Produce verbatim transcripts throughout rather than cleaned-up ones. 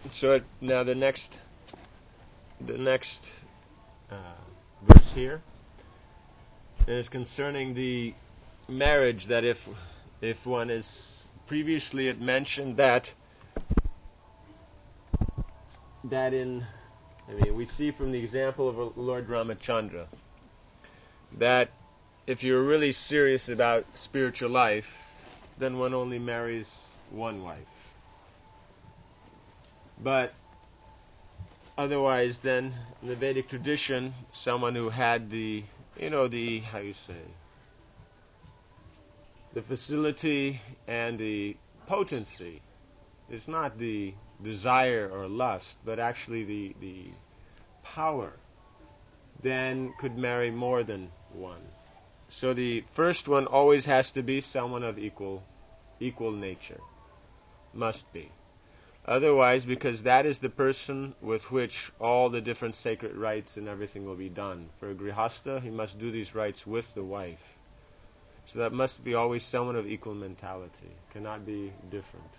So it, now the next, the next uh, verse here is concerning the marriage. That if if one is previously it mentioned that that in, I mean, we see from the example of Lord Ramachandra that if you're really serious about spiritual life, then one only marries one wife. But otherwise, then, in the Vedic tradition, someone who had the, you know, the, how you say, the facility and the potency, is not the desire or lust, but actually the, the power, then could marry more than one. So the first one always has to be someone of equal, equal nature. Must be. Otherwise, because that is the person with which all the different sacred rites and everything will be done. For a grihasta, he must do these rites with the wife. So that must be always someone of equal mentality. Cannot be different.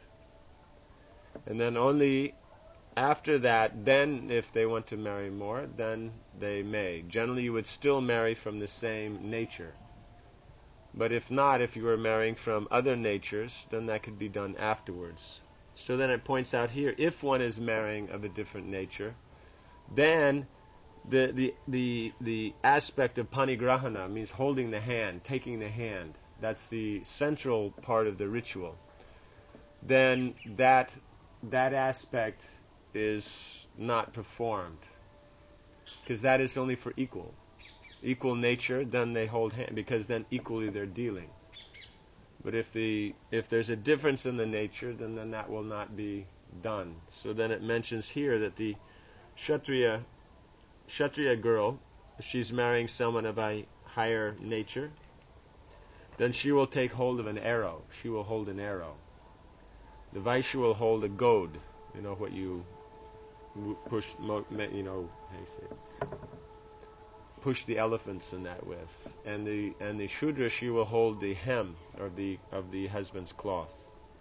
And then only after that, then if they want to marry more, then they may. Generally, you would still marry from the same nature. But if not, if you were marrying from other natures, then that could be done afterwards. So then it points out here, if one is marrying of a different nature, then the the the the aspect of panigrahana means holding the hand, taking the hand. That's the central part of the ritual. Then that that aspect is not performed, because that is only for equal equal nature. Then they hold hand, because then equally they're dealing. But if the if there's a difference in the nature, then, then that will not be done. So then it mentions here that the Kshatriya Kshatriya girl, if she's marrying someone of a higher nature, then she will take hold of an arrow. She will hold an arrow. The Vaishya will hold a goad. You know what you push, you know, how you say it? Push the elephants in that with, and the and the Shudra, she will hold the hem of the of the husband's cloth.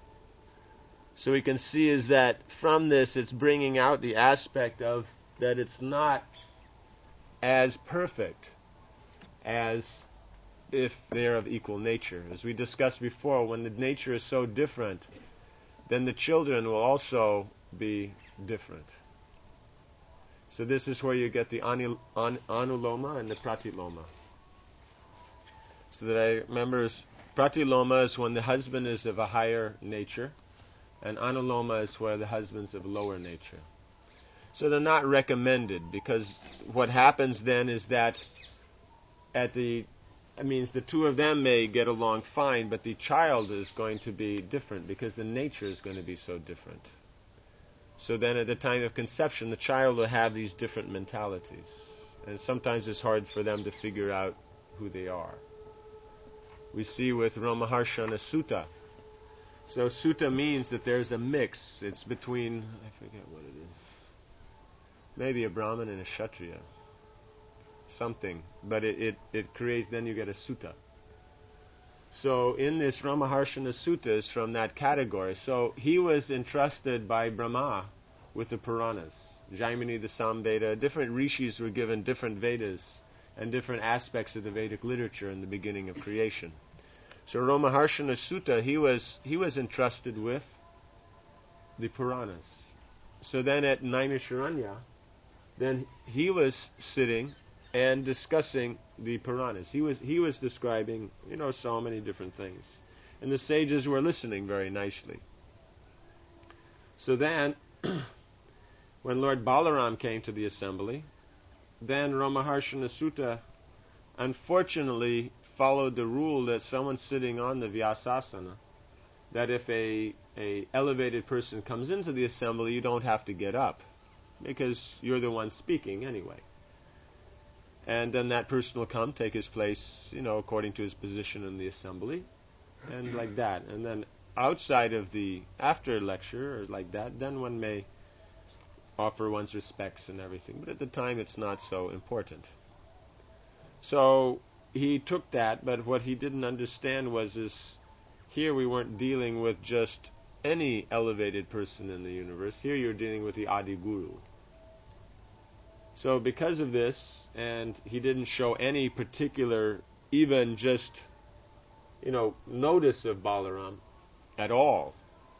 So we can see is that from this it's bringing out the aspect of that it's not as perfect as if they're of equal nature. As we discussed before, when the nature is so different, then the children will also be different. So this is where you get the anil, an, anuloma and the pratiloma. So that I remember, is, pratiloma is when the husband is of a higher nature, and anuloma is where the husband's of lower nature. So they're not recommended, because what happens then is that at the, it means the two of them may get along fine, but the child is going to be different, because the nature is going to be so different. So then at the time of conception, the child will have these different mentalities. And sometimes it's hard for them to figure out who they are. We see with Ramaharshana Sutta. So Sutta means that there's a mix. It's between, I forget what it is, maybe a Brahmin and a Kshatriya. Something. But it, it, it creates, then you get a Sutta. So in this Ramaharshana Sutta is from that category. So he was entrusted by Brahma with the Puranas. Jaimini, the Samveda, different rishis were given different Vedas and different aspects of the Vedic literature in the beginning of creation. So Ramaharshana Sutta, he was he was entrusted with the Puranas. So then at Naimisharanya, then he was sitting and discussing the Puranas. He was he was describing, you know, so many different things. And the sages were listening very nicely. So then, when Lord Balaram came to the assembly, then Ramaharshana Sutta unfortunately followed the rule that someone sitting on the Vyasasana, that if a, a elevated person comes into the assembly, you don't have to get up, because you're the one speaking anyway. And then that person will come, take his place, you know, according to his position in the assembly, and like that. And then outside of the after lecture, or like that, then one may offer one's respects and everything. But at the time, it's not so important. So he took that, but what he didn't understand was is here we weren't dealing with just any elevated person in the universe. Here you're dealing with the Adi Guru. So because of this, and he didn't show any particular, even just, you know, notice of Balaram at all.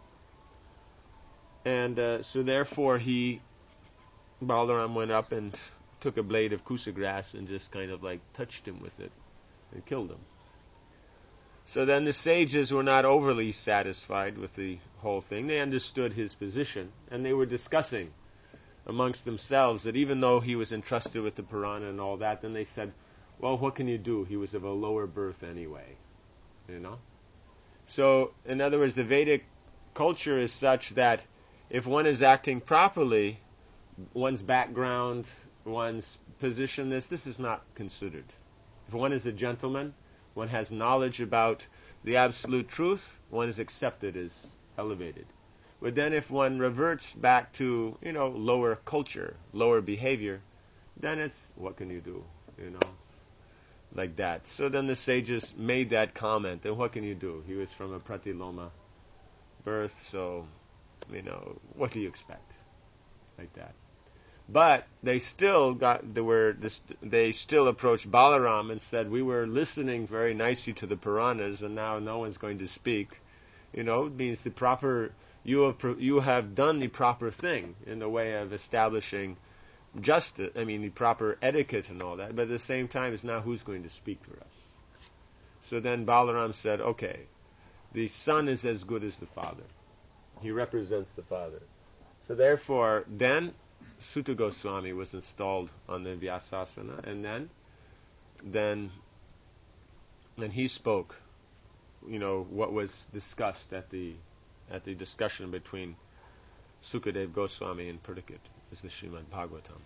And uh, so therefore he, Balaram went up and took a blade of kusa grass and just kind of like touched him with it and killed him. So then the sages were not overly satisfied with the whole thing. They understood his position, and they were discussing amongst themselves that even though he was entrusted with the Purana and all that, then they said, well, what can you do? He was of a lower birth anyway, you know? So, in other words, the Vedic culture is such that if one is acting properly, one's background, one's position, this, this is not considered. If one is a gentleman, one has knowledge about the absolute truth, one is accepted as elevated. But then if one reverts back to, you know, lower culture, lower behavior, then it's, what can you do, you know, like that. So then the sages made that comment, and what can you do? He was from a pratiloma birth, so, you know, what do you expect? Like that. But they still got, they were, they still approached Balaram and said, we were listening very nicely to the Puranas, and now no one's going to speak. You know, it means the proper, you have, you have done the proper thing in the way of establishing justice, I mean the proper etiquette and all that, but at the same time it's now who's going to speak for us. So then Balaram said, okay, the son is as good as the father. He represents the father. So therefore, then Sutta Goswami was installed on the Vyasasana, and then, then, then he spoke, you know, what was discussed at the, at the discussion between Sukadev Goswami and Pradikit, is the Srimad Bhagavatam.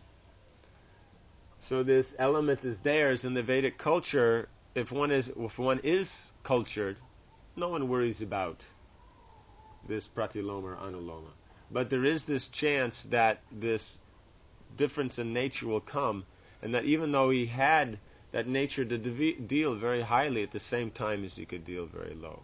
So this element is theirs in the Vedic culture. If one is, if one is cultured, no one worries about this pratiloma or anuloma. But there is this chance that this difference in nature will come, and that even though he had that nature to de- deal very highly, at the same time as he could deal very low.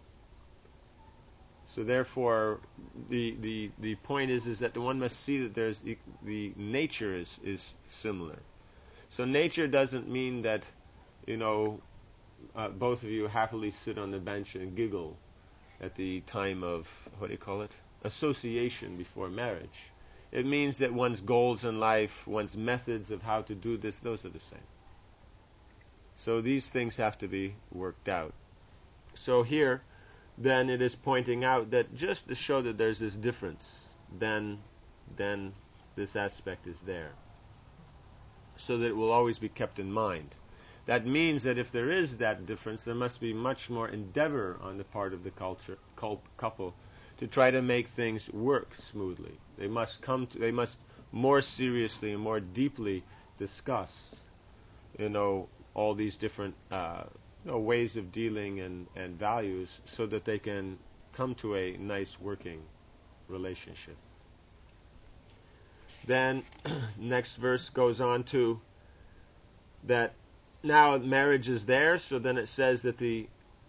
So therefore, the the, the point is is that the one must see that there's the, the nature is, is similar. So nature doesn't mean that, you know, uh, both of you happily sit on the bench and giggle at the time of, what do you call it, association before marriage. It means that one's goals in life, one's methods of how to do this, those are the same. So these things have to be worked out. So here, then it is pointing out that just to show that there's this difference, then, then this aspect is there. So that it will always be kept in mind. That means that if there is that difference, there must be much more endeavor on the part of the culture, cult, couple to try to make things work smoothly. They must come to, they must more seriously and more deeply discuss, you know, all these different uh, you know, ways of dealing and, and values, so that they can come to a nice working relationship. Then next verse goes on to that now marriage is there, so then it says that the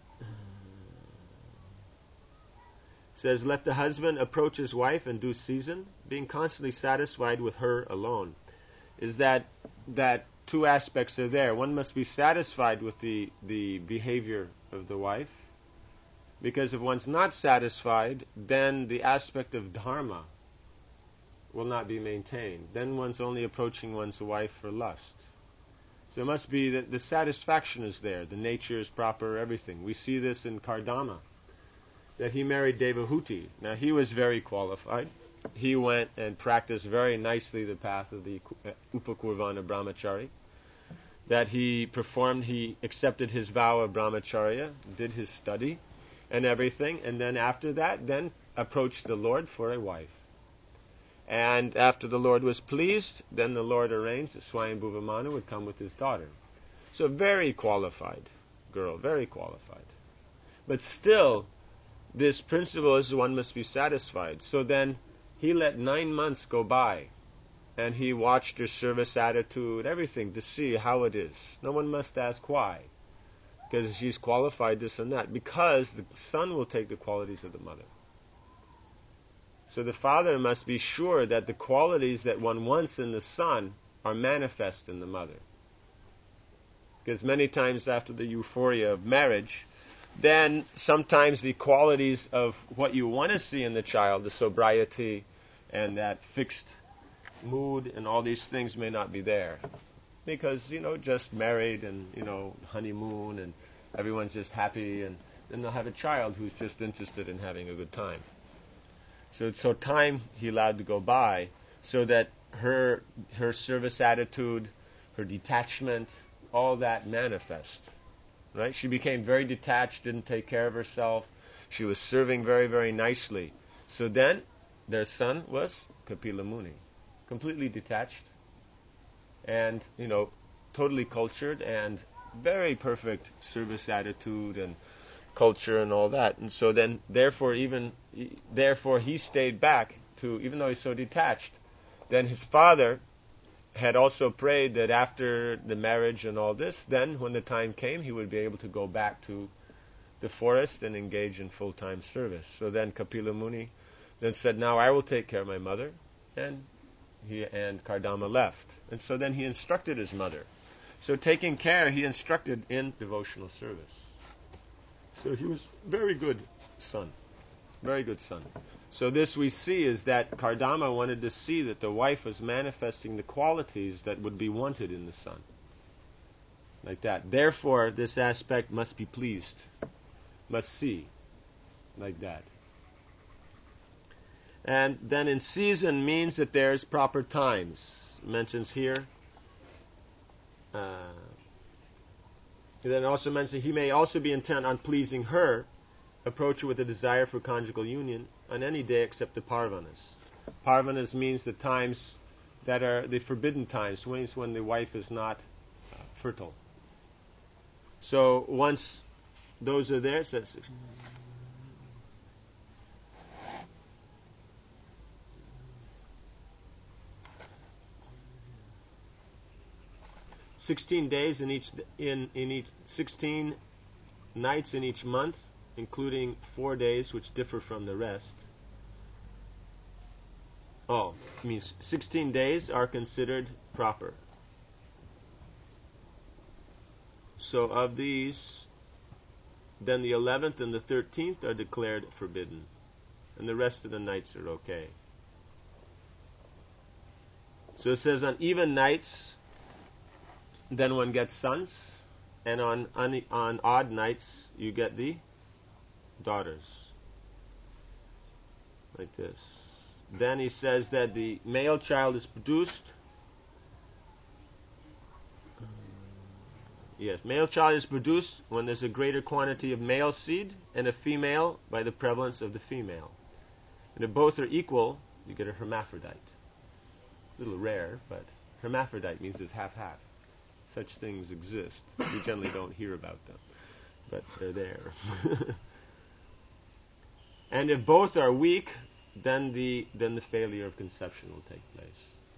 says, let the husband approach his wife in due season, being constantly satisfied with her alone. Is that that two aspects are there. One must be satisfied with the, the behavior of the wife, because if one's not satisfied, then the aspect of dharma will not be maintained. Then one's only approaching one's wife for lust. So it must be that the satisfaction is there, the nature is proper, everything. We see this in Kardama, that he married Devahuti. Now he was very qualified. He went and practiced very nicely the path of the Upakurvana Brahmachari. That he performed, he accepted his vow of Brahmacharya, did his study and everything, and then after that, then approached the Lord for a wife. And after the Lord was pleased, then the Lord arranged that Swayambhuva Manu would come with his daughter. So very qualified girl, very qualified. But still, this principle is one must be satisfied. So then he let nine months go by, and he watched her service attitude, everything, to see how it is. No one must ask why, because she's qualified this and that, because the son will take the qualities of the mother. So the father must be sure that the qualities that one wants in the son are manifest in the mother. Because many times after the euphoria of marriage, then sometimes the qualities of what you want to see in the child, the sobriety and that fixed mood and all these things may not be there. Because, you know, just married and, you know, honeymoon and everyone's just happy, and then they'll have a child who's just interested in having a good time. So, so time he allowed to go by so that her her service attitude, her detachment, all that manifest. Right? She became very detached, didn't take care of herself. She was serving very, very nicely. So then their son was Kapila Muni, completely detached and, you know, totally cultured and very perfect service attitude and culture and all that. And so then, therefore, even therefore, he stayed back to, even though he's so detached. Then his father had also prayed that after the marriage and all this, then when the time came, he would be able to go back to the forest and engage in full-time service. So then Kapila Muni then said, "Now I will take care of my mother," and he and Kardama left. And so then he instructed his mother. So taking care, he instructed in devotional service. So he was very good son, very good son. So this we see is that Kardama wanted to see that the wife was manifesting the qualities that would be wanted in the son. Like that. Therefore, this aspect must be pleased, must see, like that. And then in season means that there's proper times. It mentions here. Uh, and then also mentions he may also be intent on pleasing her, approach her with a desire for conjugal union on any day except the parvanas. Parvanas means the times that are the forbidden times, means when the wife is not uh, fertile. So once those are there, so that's sixteen days in each in in each sixteen nights in each month, including four days which differ from the rest. Oh, it means sixteen days are considered proper. So of these, then the eleventh and the thirteenth are declared forbidden, and the rest of the nights are okay. So it says on even nights, then one gets sons, and on on, on odd nights you get the daughters. Like this. Then he says that the male child is produced. Yes, male child is produced when there's a greater quantity of male seed and a female by the prevalence of the female. And if both are equal, you get a hermaphrodite. A little rare, but hermaphrodite means it's half-half. Such things exist. We generally don't hear about them, but they're there. And if both are weak, then the then the failure of conception will take place.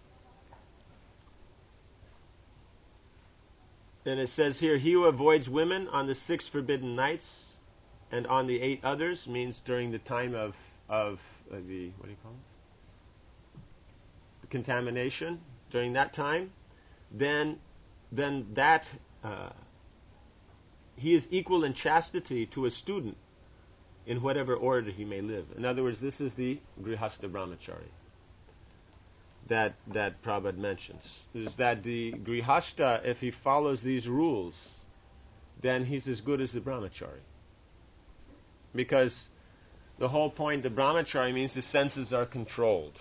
And it says here, he who avoids women on the six forbidden nights and on the eight others, means during the time of of uh, the what do you call it? The contamination. During that time, then then that uh, he is equal in chastity to a student in whatever order he may live. In other words, this is the Grihastha Brahmachari that that Prabhupada mentions. Is that the Grihastha, if he follows these rules, then he's as good as the Brahmachari. Because the whole point of Brahmachari means the senses are controlled.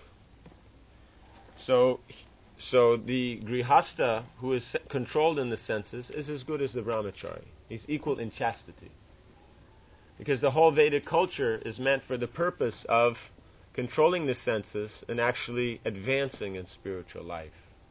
So so the Grihastha, who is controlled in the senses, is as good as the Brahmachari. He's equal in chastity. Because the whole Vedic culture is meant for the purpose of controlling the senses and actually advancing in spiritual life.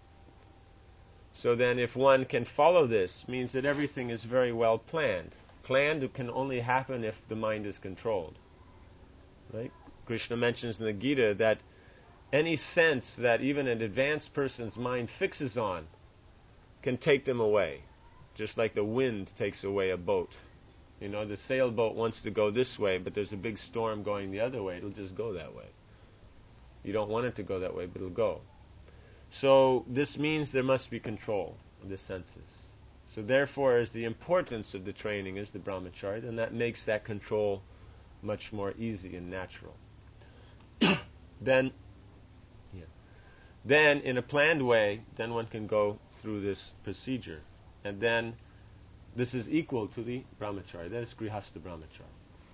So then if one can follow this, means that everything is very well planned. Planned can only happen if the mind is controlled. Right? Krishna mentions in the Gita that any sense that even an advanced person's mind fixes on can take them away. Just like the wind takes away a boat. You know, the sailboat wants to go this way, but there's a big storm going the other way. It'll just go that way. You don't want it to go that way, but it'll go. So this means there must be control of the senses. So therefore, as the importance of the training is the brahmacharya, then that makes that control much more easy and natural. then, yeah. then in a planned way, then one can go through this procedure. And then this is equal to the brahmacharya. That is grihastha brahmacharya.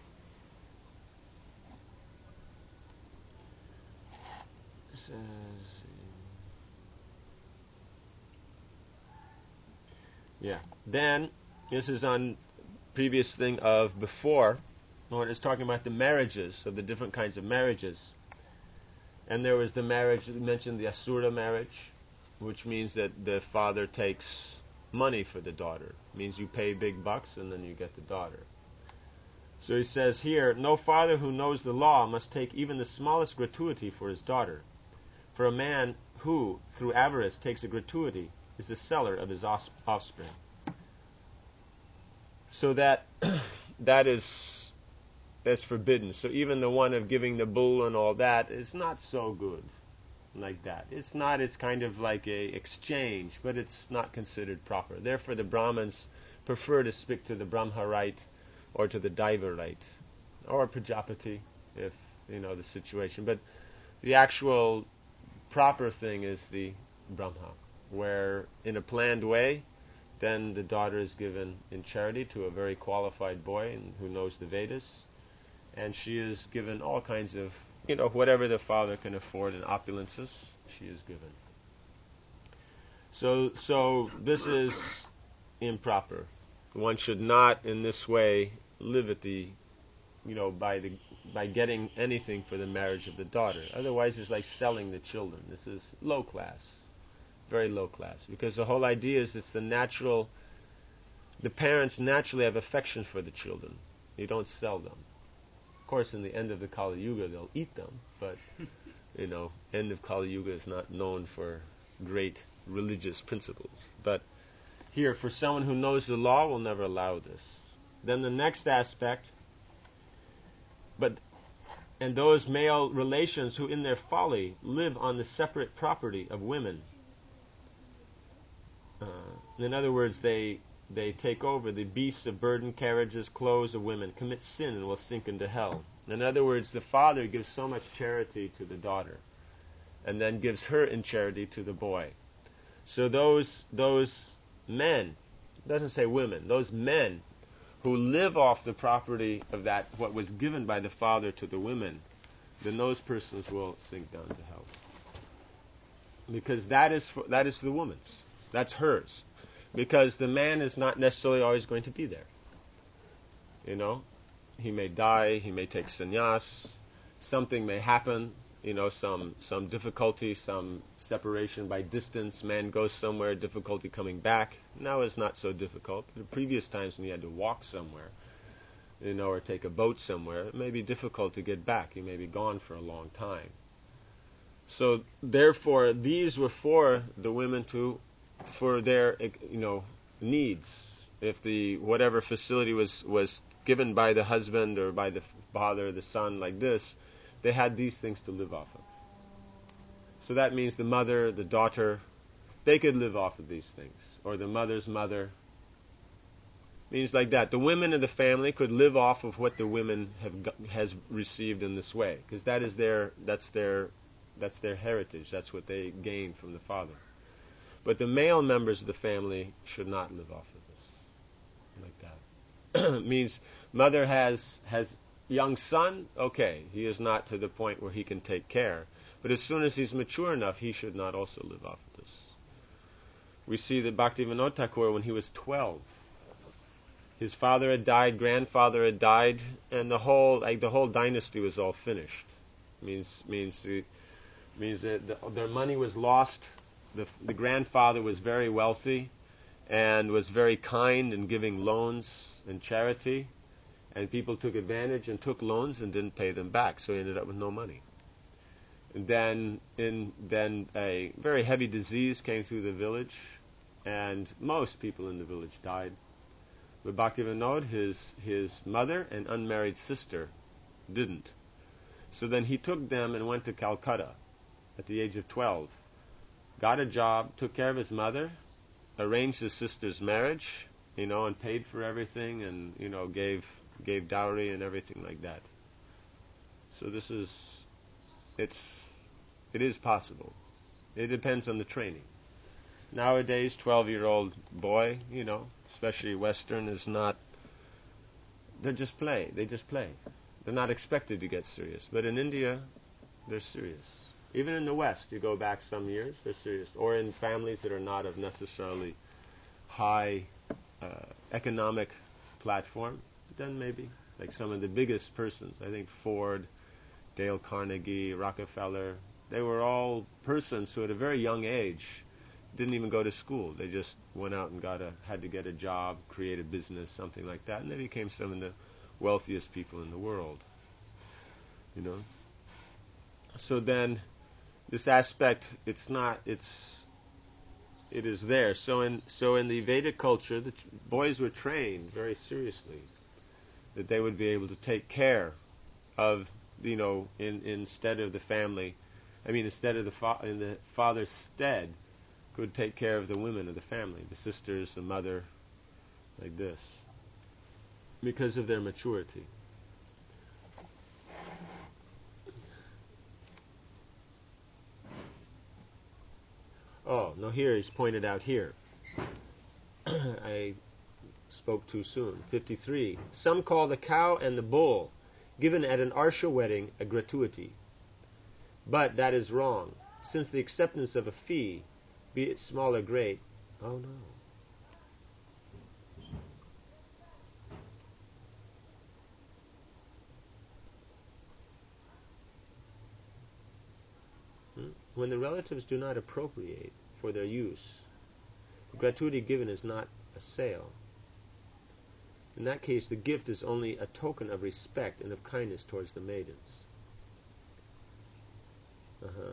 Says, yeah. Then, this is on previous thing of before, when it's talking about the marriages, of the different kinds of marriages. And there was the marriage, we mentioned the asura marriage, which means that the father takes money for the daughter. It means you pay big bucks and then you get the daughter. So he says here, no father who knows the law must take even the smallest gratuity for his daughter. For a man who, through avarice, takes a gratuity is the seller of his offspring. So that that is that's forbidden. So even the one of giving the bull and all that is not so good like that. It's not, it's kind of like a exchange, but it's not considered proper. Therefore the Brahmins prefer to stick to the Brahma right or to the Daiva right, or Prajapati, if you know the situation. But the actual proper thing is the Brahma, where in a planned way, then the daughter is given in charity to a very qualified boy and who knows the Vedas, and she is given all kinds of, you know, whatever the father can afford in opulences, she is given. So, so this is improper. One should not, in this way, live at the, you know, by the by getting anything for the marriage of the daughter. Otherwise, it's like selling the children. This is low class, very low class, because the whole idea is it's the natural. The parents naturally have affection for the children. You don't sell them. Of course, in the end of the Kali Yuga, they'll eat them, but you know, end of Kali Yuga is not known for great religious principles. But here, for someone who knows the law, will never allow this. Then the next aspect. But and those male relations who in their folly live on the separate property of women. Uh, in other words, they they take over the beasts of burden, carriages, clothes of women, commit sin and will sink into hell. In other words, the father gives so much charity to the daughter, and then gives her in charity to the boy. So those those men, it doesn't say women, those men who live off the property of that, what was given by the father to the women, then those persons will sink down to hell. Because that is for, that is the woman's. That's hers. Because the man is not necessarily always going to be there. You know, he may die, he may take sannyas, something may happen, you know, some some difficulty, some separation by distance, man goes somewhere, difficulty coming back. Now it's not so difficult. The previous times when you had to walk somewhere, you know, or take a boat somewhere, it may be difficult to get back. You may be gone for a long time. So therefore, these were for the women to, for their, you know, needs. If the whatever facility was was given by the husband or by the father, the son, like this, they had these things to live off of. So that means the mother, the daughter, they could live off of these things, or the mother's mother. Means like that. The women of the family could live off of what the women have got, has received in this way, because that is their that's their that's their heritage. That's what they gained from the father. But the male members of the family should not live off of this like that. Means mother has has young son. Okay, he is not to the point where he can take care. But as soon as he's mature enough, he should not also live off of this. We see that Bhaktivinoda Thakur, when he was twelve, his father had died, grandfather had died, and the whole like the whole dynasty was all finished. Means means the, means that the, their money was lost. The, the grandfather was very wealthy and was very kind in giving loans and charity, and people took advantage and took loans and didn't pay them back, so he ended up with no money. And then in then a very heavy disease came through the village, and most people in the village died. But Bhaktivinoda, his his mother and unmarried sister, didn't. So then he took them and went to Calcutta. at the age of twelve. Got a job, took care of his mother, arranged his sister's marriage, you know, and paid for everything, and, you know, gave gave dowry and everything like that. So this is, it's, it is possible. It depends on the training. Nowadays, twelve-year-old boy, you know, especially Western, is not, they just play. They just play. They're not expected to get serious. But in India, they're serious. Even in the West, you go back some years, they're serious. Or in families that are not of necessarily high uh, economic platform, then maybe. Like some of the biggest persons, I think Ford, Dale Carnegie, Rockefeller, they were all persons who at a very young age didn't even go to school. They just went out and got a, had to get a job, create a business, something like that, and they became some of the wealthiest people in the world. You know? So then, this aspect, it's not, it's, it is there. So in, so in the Vedic culture, the ch- boys were trained very seriously that they would be able to take care of, you know, in, instead of the family, I mean, instead of the fa- in the father's stead, could take care of the women of the family, the sisters, the mother, like this, because of their maturity. Oh, no, here it's pointed out here. I spoke too soon. fifty-three. Some call the cow and the bull given at an Arsha wedding a gratuity. But that is wrong, since the acceptance of a fee, be it small or great, oh no. Hmm? When the relatives do not appropriate for their use, the gratuity given is not a sale. In that case, the gift is only a token of respect and of kindness towards the maidens. Uh-huh.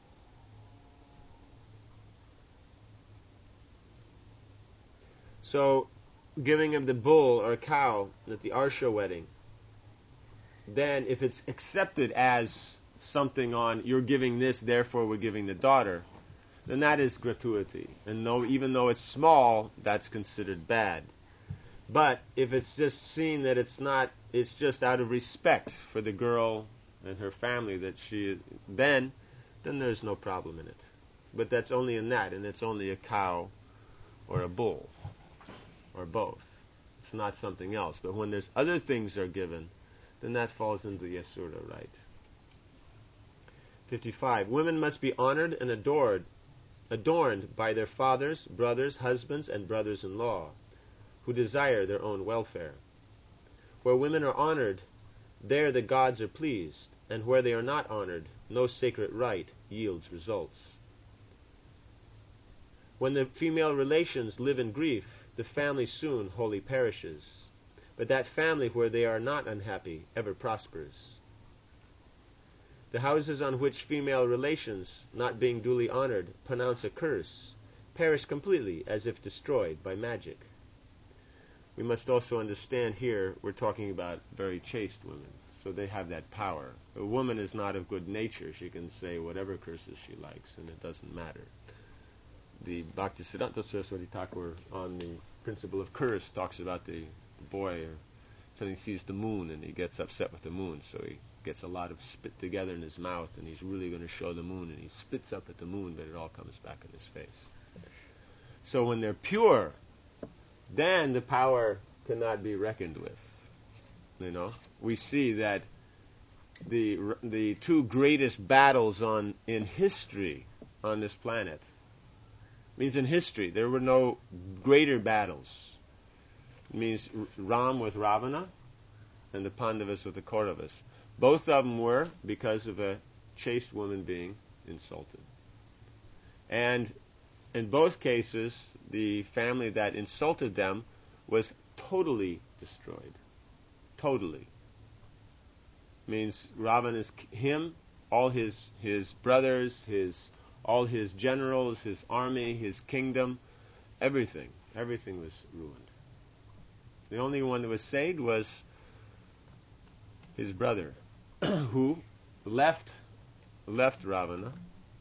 So, giving of the bull or cow at the Arsha wedding, then if it's accepted as something on, you're giving this, therefore we're giving the daughter, then that is gratuity. And though, even though it's small, that's considered bad. But if it's just seen that it's not, it's just out of respect for the girl and her family that she, then, then there's no problem in it. But that's only in that, and it's only a cow or a bull, or both. It's not something else. But when there's other things are given, then that falls into the Asura right. fifty-five. Women must be honored and adored, adorned by their fathers, brothers, husbands, and brothers-in-law, who desire their own welfare. Where women are honored, there the gods are pleased, and where they are not honored, no sacred rite yields results. When the female relations live in grief, the family soon wholly perishes, but that family where they are not unhappy ever prospers. The houses on which female relations, not being duly honored, pronounce a curse, perish completely as if destroyed by magic. We must also understand here we're talking about very chaste women, so they have that power. A woman is not of good nature. She can say whatever curses she likes, and it doesn't matter. The Bhaktisiddhanta Saraswati Thakur on the principle of curse talks about the boy, or suddenly sees the moon and he gets upset with the moon, so he gets a lot of spit together in his mouth and he's really going to show the moon, and he spits up at the moon, but it all comes back in his face. So when they're pure, then the power cannot be reckoned with. You know, we see that the the two greatest battles on in history on this planet means in history there were no greater battles. It means Ram with Ravana and the Pandavas with the Kauravas. Both of them were because of a chaste woman being insulted. And in both cases, the family that insulted them was totally destroyed. Totally. Means Ravana is him, all his his brothers, his all his generals, his army, his kingdom, everything. Everything was ruined. The only one that was saved was his brother, who left left Ravana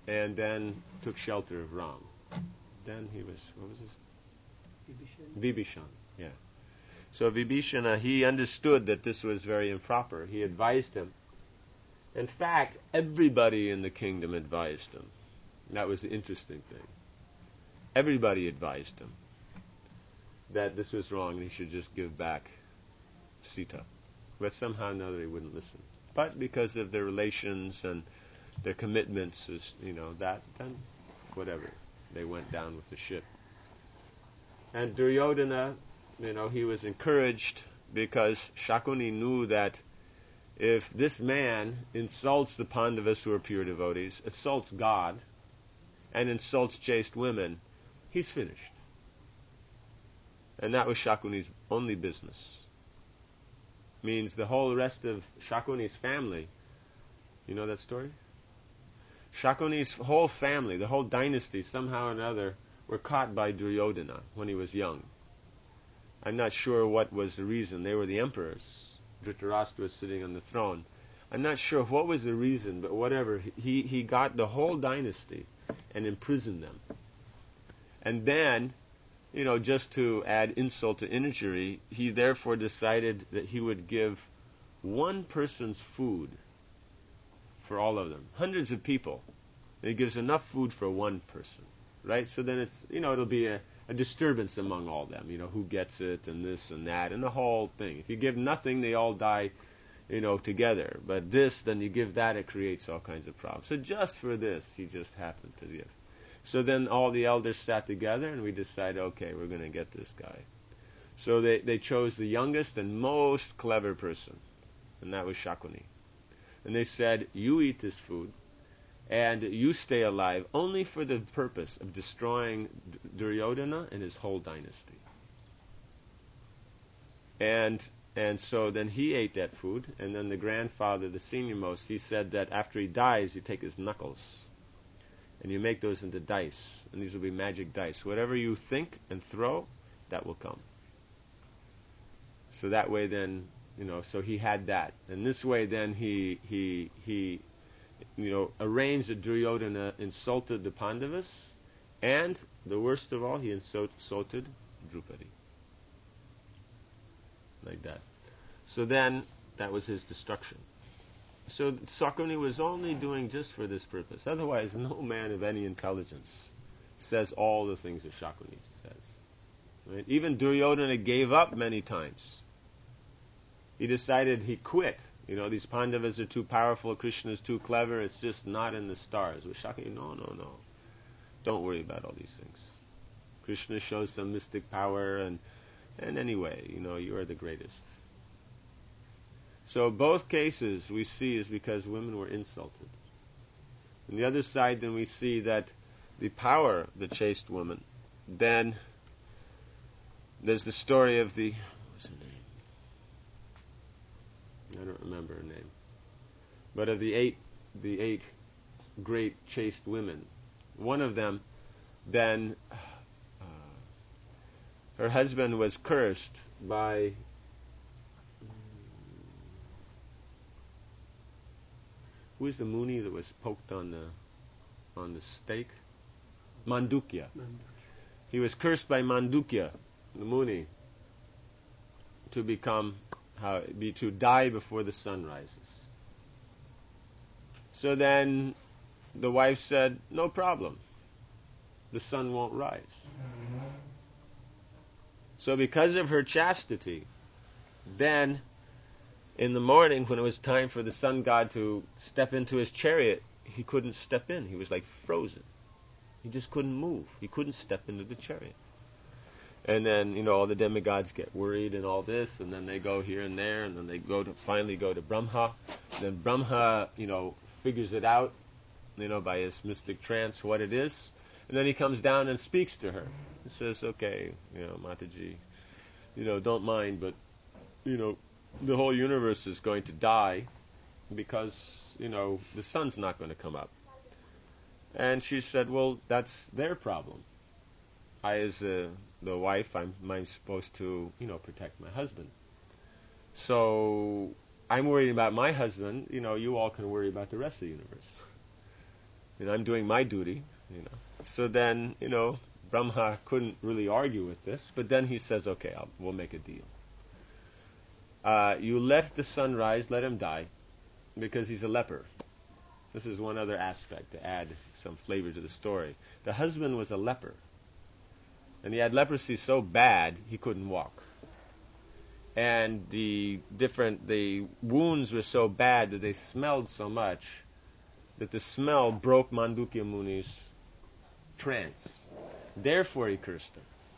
and then took shelter of Ram. Then he was, what was his? Vibhishan. Vibhishan, yeah. So Vibhishana, he understood that this was very improper. He advised him. In fact, everybody in the kingdom advised him. That was the interesting thing. Everybody advised him that this was wrong and he should just give back Sita. But somehow or another he wouldn't listen. But because of their relations and their commitments, is, you know, that, then whatever. They went down with the ship. And Duryodhana, you know, he was encouraged because Shakuni knew that if this man insults the Pandavas who are pure devotees, insults God, and insults chaste women, he's finished. And that was Shakuni's only business. Means the whole rest of Shakuni's family, you know that story? Shakuni's whole family, the whole dynasty, somehow or another, were caught by Duryodhana when he was young. I'm not sure what was the reason. They were the emperors. Dhritarashtra was sitting on the throne. I'm not sure what was the reason, but whatever, he, he got the whole dynasty and imprisoned them. And then, you know, just to add insult to injury, he therefore decided that he would give one person's food for all of them. Hundreds of people. And he gives enough food for one person. Right? So then it's, you know, it'll be a, a disturbance among all them. You know, who gets it and this and that and the whole thing. If you give nothing, they all die, you know, together. But this, then you give that, it creates all kinds of problems. So just for this, he just happened to give. So then all the elders sat together and we decided, okay, we're going to get this guy. So they, they chose the youngest and most clever person. And that was Shakuni. And they said, you eat this food and you stay alive only for the purpose of destroying D- Duryodhana and his whole dynasty. And and so then he ate that food, and then the grandfather, the senior most, he said that after he dies, you take his knuckles and you make those into dice, and these will be magic dice. Whatever you think and throw, that will come. So that way then, you know, so he had that. And this way then he, he, he, you know, arranged that Duryodhana insulted the Pandavas, and, the worst of all, he insult, insulted Drupadi. Like that. So then, that was his destruction. So Shakuni was only doing just for this purpose. Otherwise, no man of any intelligence says all the things that Shakuni says. Right? Even Duryodhana gave up many times. He decided he quit. You know, these Pandavas are too powerful, Krishna is too clever, it's just not in the stars. With Shakuni, no, no, no. Don't worry about all these things. Krishna shows some mystic power, and, and anyway, you know, you are the greatest. So both cases we see is because women were insulted. On the other side, then we see that the power of the chaste woman. Then there's the story of the, what's her name? I don't remember her name. But of the eight, the eight great chaste women. One of them, then, uh, her husband was cursed by who is the Muni that was poked on the on the stake? Mandukya. He was cursed by Mandukya, the Muni, to become how be to die before the sun rises. So then the wife said, no problem. The sun won't rise. So because of her chastity, then in the morning, when it was time for the sun god to step into his chariot, he couldn't step in. He was like frozen. He just couldn't move. He couldn't step into the chariot. And then, you know, all the demigods get worried and all this, and then they go here and there, and then they go to finally go to Brahma. Then Brahma, you know, figures it out, you know, by his mystic trance what it is. And then he comes down and speaks to her. He says, okay, you know, Mataji, you know, don't mind, but, you know, the whole universe is going to die because, you know, the sun's not going to come up. And she said, well, that's their problem. I, as uh, the wife, I'm, I'm supposed to, you know, protect my husband. So I'm worried about my husband. You know, you all can worry about the rest of the universe. You know, I'm doing my duty. You know. So then, you know, Brahma couldn't really argue with this, but then he says, okay, I'll, we'll make a deal. Uh, you let the sun rise, let him die, because he's a leper. This is one other aspect to add some flavor to the story. The husband was a leper, and he had leprosy so bad he couldn't walk. And the different the wounds were so bad that they smelled so much that the smell broke Mandukya Muni's trance. Therefore he cursed him.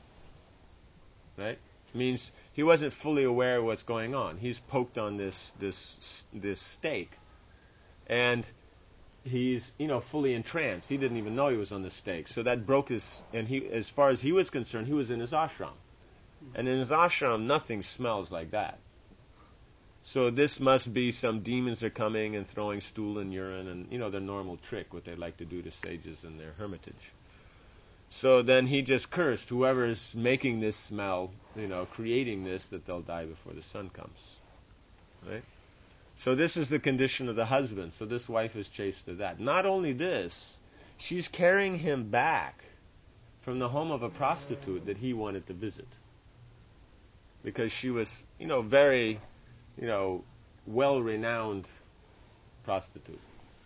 Right? Means he wasn't fully aware of what's going on. He's poked on this this this stake, and he's, you know, fully entranced. He didn't even know he was on the stake. So that broke his, and he, as far as he was concerned, he was in his ashram. And in his ashram, nothing smells like that. So this must be some demons are coming and throwing stool and urine and, you know, the normal trick, what they like to do to sages in their hermitage. So then he just cursed whoever is making this smell, you know, creating this, that they'll die before the sun comes. Right? So this is the condition of the husband. So this wife is chaste to that. Not only this, she's carrying him back from the home of a prostitute that he wanted to visit. Because she was, you know, very, you know, well-renowned prostitute.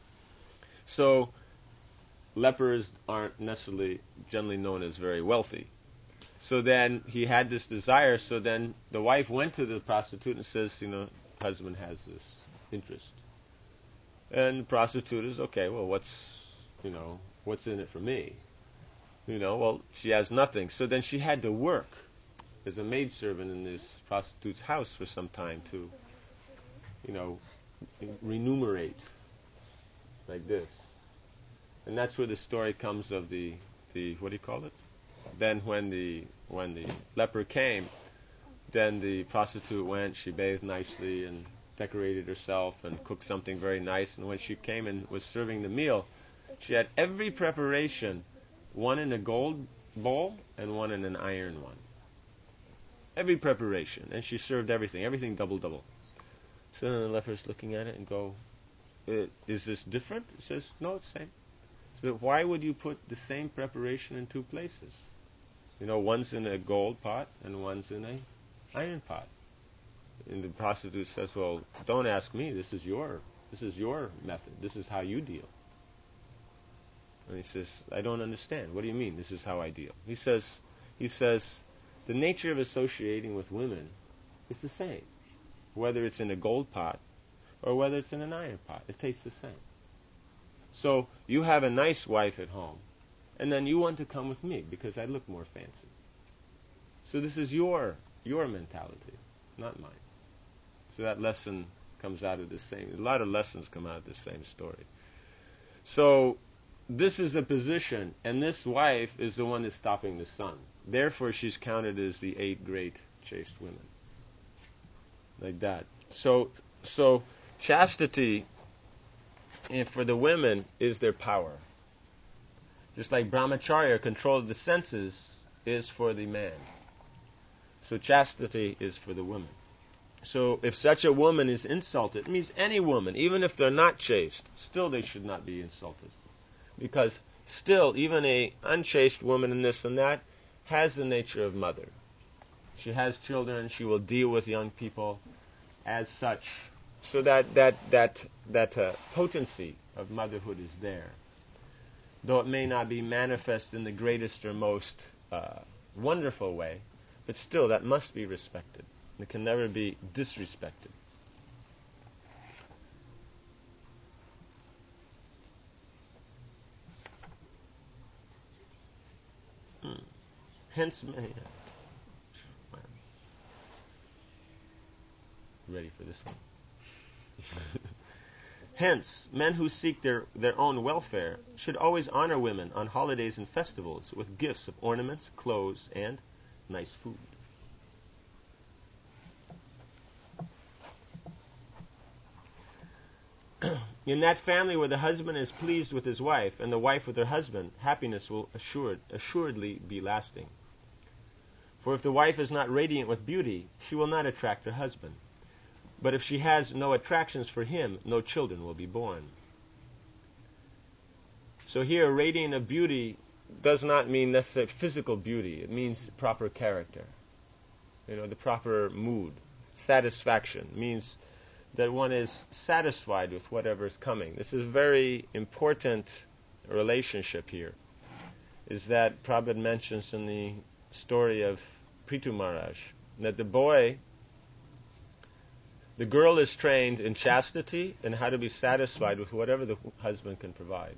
So lepers aren't necessarily generally known as very wealthy. So then he had this desire, so then the wife went to the prostitute and says, you know, husband has this interest. And the prostitute is, okay, well, what's, you know, what's in it for me? You know, well, she has nothing. So then she had to work as a maidservant in this prostitute's house for some time to, you know, remunerate like this. And that's where the story comes of the, the what do you call it? Then when the when the leper came, then the prostitute went, she bathed nicely and decorated herself and cooked something very nice. And when she came and was serving the meal, she had every preparation, one in a gold bowl and one in an iron one. Every preparation. And she served everything, everything double-double. So then the leper's looking at it and go, is this different? It says, no, it's the same. So why would you put the same preparation in two places? You know, one's in a gold pot and one's in a iron pot. And the prostitute says, well, don't ask me. This is your this is your method. This is how you deal. And he says, I don't understand. What do you mean, this is how I deal? He says, he says, the nature of associating with women is the same, whether it's in a gold pot or whether it's in an iron pot. It tastes the same. So you have a nice wife at home, and then you want to come with me because I look more fancy. So this is your your mentality, not mine. So that lesson comes out of the same. A lot of lessons come out of the same story. So this is the position, and this wife is the one that's stopping the sun. Therefore, she's counted as the eight great chaste women. Like that. So, so chastity, and for the women, is their power. Just like brahmacharya, control of the senses, is for the man. So chastity is for the woman. So if such a woman is insulted, it means any woman, even if they're not chaste, still they should not be insulted. Because still, even a unchaste woman in this and that has the nature of mother. She has children, she will deal with young people as such. So that that that that uh, potency of motherhood is there. Though it may not be manifest in the greatest or most uh, wonderful way, but still that must be respected. It can never be disrespected. Hmm. Hence, yeah. Ready for this one? Hence, men who seek their, their own welfare should always honor women on holidays and festivals with gifts of ornaments, clothes, and nice food. In that family where the husband is pleased with his wife and the wife with her husband, happiness will assured, assuredly be lasting. For if the wife is not radiant with beauty, she will not attract her husband. But if she has no attractions for him, no children will be born. So here, radiant of beauty does not mean necessarily physical beauty. It means proper character. You know, the proper mood. Satisfaction means that one is satisfied with whatever is coming. This is a very important relationship here. Is that Prabhupada mentions in the story of Prithu Maharaj, that the boy, the girl is trained in chastity and how to be satisfied with whatever the husband can provide.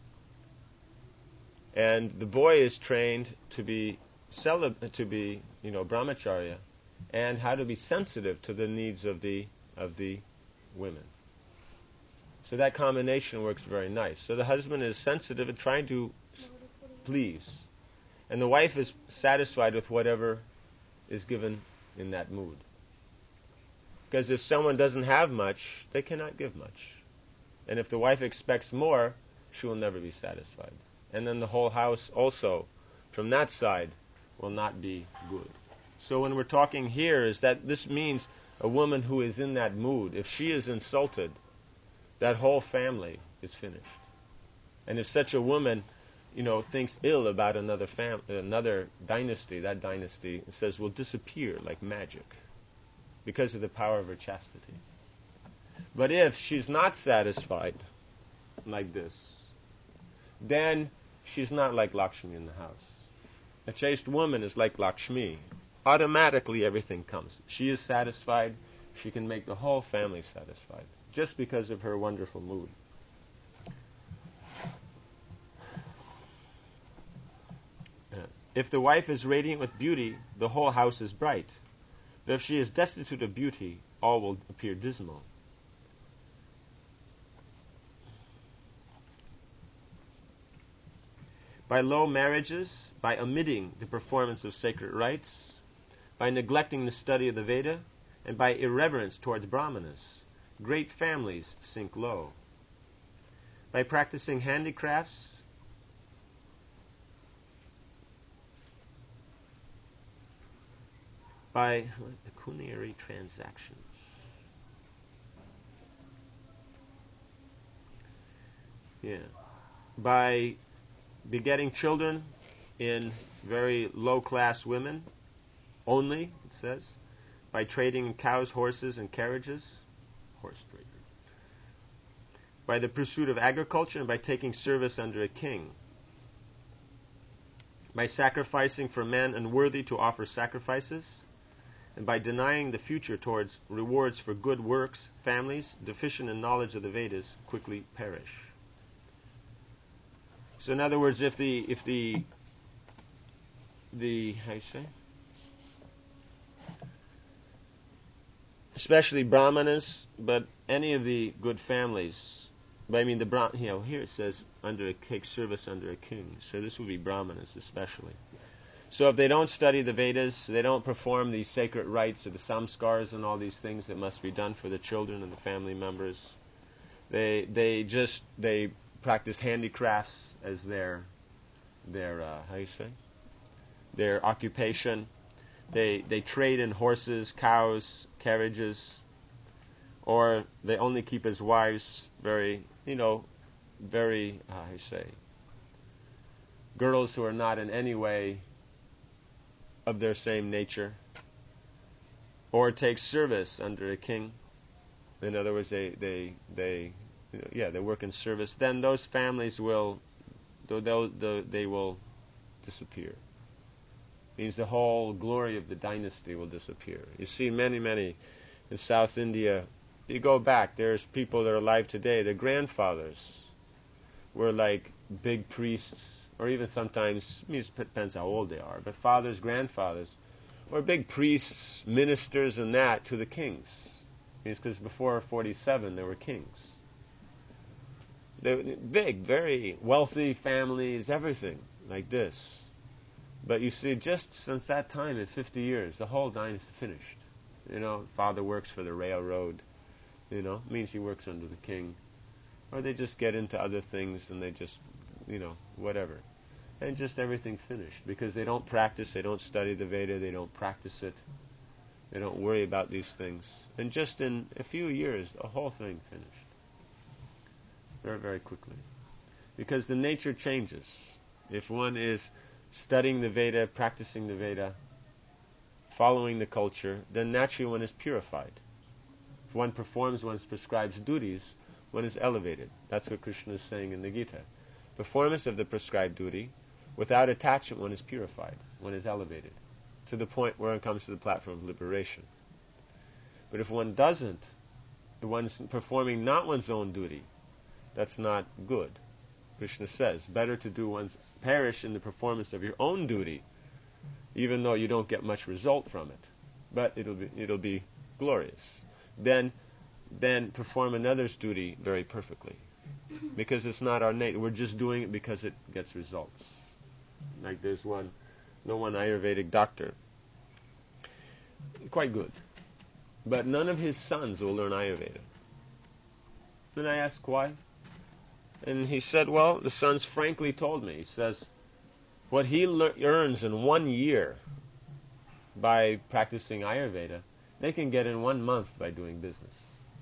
And the boy is trained to be celib- to be, you know, brahmacharya, and how to be sensitive to the needs of the of the women. So that combination works very nice. So the husband is sensitive and trying to s- please, and the wife is satisfied with whatever is given in that mood. Because if someone doesn't have much, they cannot give much. And if the wife expects more, she will never be satisfied. And then the whole house also, from that side, will not be good. So when we're talking here is that this means a woman who is in that mood, if she is insulted, that whole family is finished. And if such a woman, you know, thinks ill about another fam- another dynasty, that dynasty, it says, will disappear like magic because of the power of her chastity. But if she's not satisfied like this, then she's not like Lakshmi in the house. A chaste woman is like Lakshmi. Automatically everything comes. She is satisfied. She can make the whole family satisfied just because of her wonderful mood. If the wife is radiant with beauty, the whole house is bright. But if she is destitute of beauty, all will appear dismal. By low marriages, by omitting the performance of sacred rites, by neglecting the study of the Veda, and by irreverence towards brahmanas, great families sink low. By practicing handicrafts, by pecuniary transactions, yeah, by begetting children in very low-class women only, it says, by trading in cows, horses, and carriages, horse trader, by the pursuit of agriculture, and by taking service under a king, by sacrificing for men unworthy to offer sacrifices, and by denying the future towards rewards for good works, families deficient in knowledge of the Vedas quickly perish. So in other words, if the if the the how you say, especially brahmanas, but any of the good families, but I mean the Brah, you know, here it says under a take service under a king, so this would be brahmanas especially. So if they don't study the Vedas, they don't perform these sacred rites or the samskars and all these things that must be done for the children and the family members, they they just they practice handicrafts as their their uh, how you say their occupation. They they trade in horses, cows, carriages, or they only keep as wives very you know very uh, how you say girls who are not in any way of their same nature, or take service under a king. In other words, they they they you know, yeah they work in service. Then those families will they'll, they'll, they will disappear. Means the whole glory of the dynasty will disappear. You see many many in South India. You go back, there's people that are alive today. Their grandfathers were like big priests, or even sometimes, I mean, it depends how old they are, but fathers, grandfathers, or big priests, ministers, and that to the kings. It's because before forty-seven there were kings. They were big, very wealthy families, everything like this. But you see, just since that time, in fifty years, the whole dynasty finished. You know, father works for the railroad. You know, means he works under the king. Or they just get into other things and they just, you know, whatever. And just everything finished. Because they don't practice, they don't study the Veda, they don't practice it. They don't worry about these things. And just in a few years, the whole thing finished. Very, very quickly. because the nature changes. If one is studying the Veda, practicing the Veda, following the culture, then naturally one is purified. If one performs one's prescribed duties, one is elevated. That's what Krishna is saying in the Gita. Performance of the prescribed duty, without attachment, one is purified, one is elevated, to the point where one comes to the platform of liberation. But if one doesn't, if one's performing not one's own duty, that's not good. Krishna says, better to do one's perish in the performance of your own duty, even though you don't get much result from it, but it'll be it'll be glorious. Then, then perform another's duty very perfectly, because it's not our nature. We're just doing it because it gets results. Like there's one, no one Ayurvedic doctor, quite good, but none of his sons will learn Ayurveda. Then I asked why. And he said, well, the sons frankly told me. He says, what he le- earns in one year by practicing Ayurveda, they can get in one month by doing business.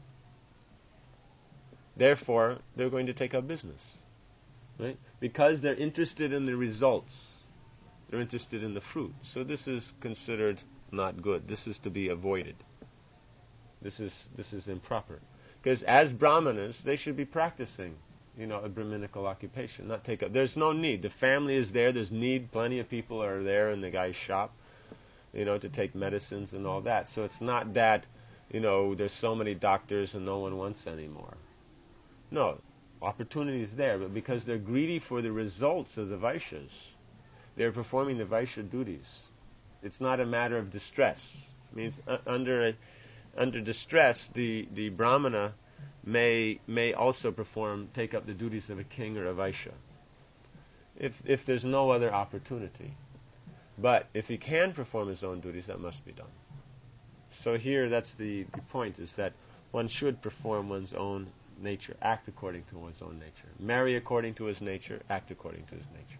Therefore, they're going to take up business. Right? Because they're interested in the results. They're interested in the fruit. So this is considered not good. This is to be avoided. This is this is improper. Because as brahmanas, they should be practicing, you know, a Brahminical occupation, not take up. There's no need. The family is there. There's need. Plenty of people are there in the guy's shop, you know, to take medicines and all that. So it's not that, you know, there's so many doctors and no one wants any more. No, opportunity is there, but because they're greedy for the results of the Vaishyas, they're performing the Vaishya duties. It's not a matter of distress. It means uh, under a, under distress, the, the Brahmana may may also perform, take up the duties of a king or a Vaishya, if if there's no other opportunity. But if he can perform his own duties, that must be done. So here, that's the, the point, is that one should perform one's own nature, act according to one's own nature. Marry according to his nature, act according to his nature.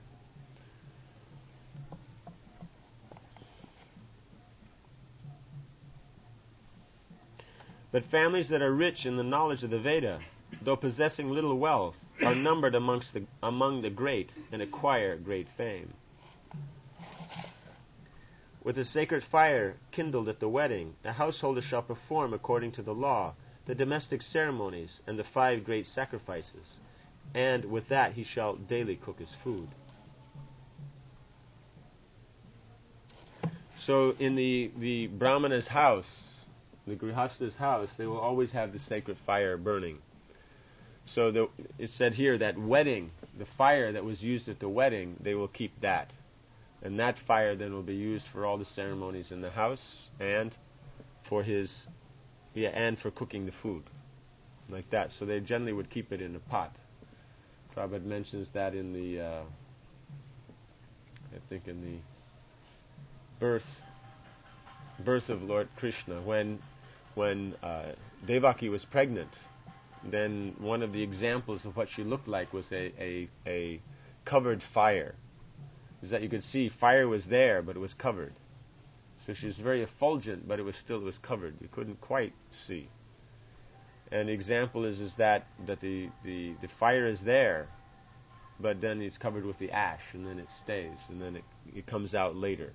But families that are rich in the knowledge of the Veda, though possessing little wealth, are numbered amongst the, among the great and acquire great fame. With a sacred fire kindled at the wedding, a householder shall perform according to the law the domestic ceremonies and the five great sacrifices, and with that he shall daily cook his food. So in the, the Brahmana's house, the Grihasta's house, they will always have the sacred fire burning. So the, it said here that wedding, the fire that was used at the wedding, they will keep that. And that fire then will be used for all the ceremonies in the house and for his, yeah, and for cooking the food, like that. So they generally would keep it in a pot. Prabhupada mentions that in the, uh, I think in the birth, birth of Lord Krishna, when, when uh, Devaki was pregnant. Then one of the examples of what she looked like was a, a, a covered fire. Is that you could see fire was there, but it was covered. So she was very effulgent, but it was still it was covered. You couldn't quite see. And the example is is that that the, the, the fire is there, but then it's covered with the ash, and then it stays, and then it it comes out later.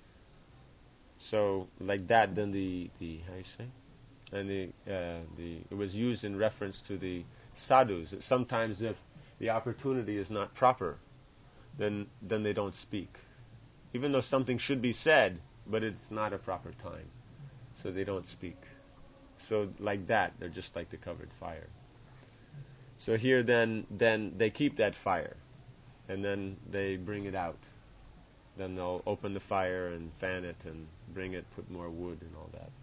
So like that, then the the how you say, and the uh, the it was used in reference to the sadhus. That sometimes if the opportunity is not proper, then then they don't speak, even though something should be said, but it's not a proper time, so they don't speak. So like that, they're just like the covered fire. So here then then they keep that fire, and then they bring it out. Then they'll open the fire and fan it and bring it, put more wood and all that.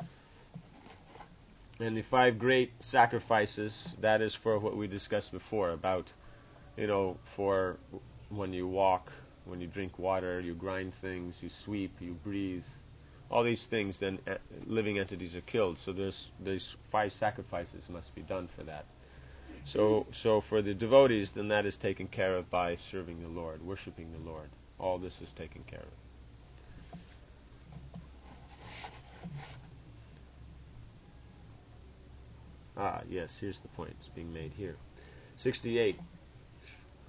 And the five great sacrifices, that is for what we discussed before about, you know, for when you walk, when you drink water, you grind things, you sweep, you breathe, all these things, then uh, living entities are killed. So there's there's five sacrifices must be done for that. So so for the devotees, then that is taken care of by serving the Lord, worshipping the Lord. All this is taken care of. Ah, yes, here's the point. It's being made here. sixty-eight.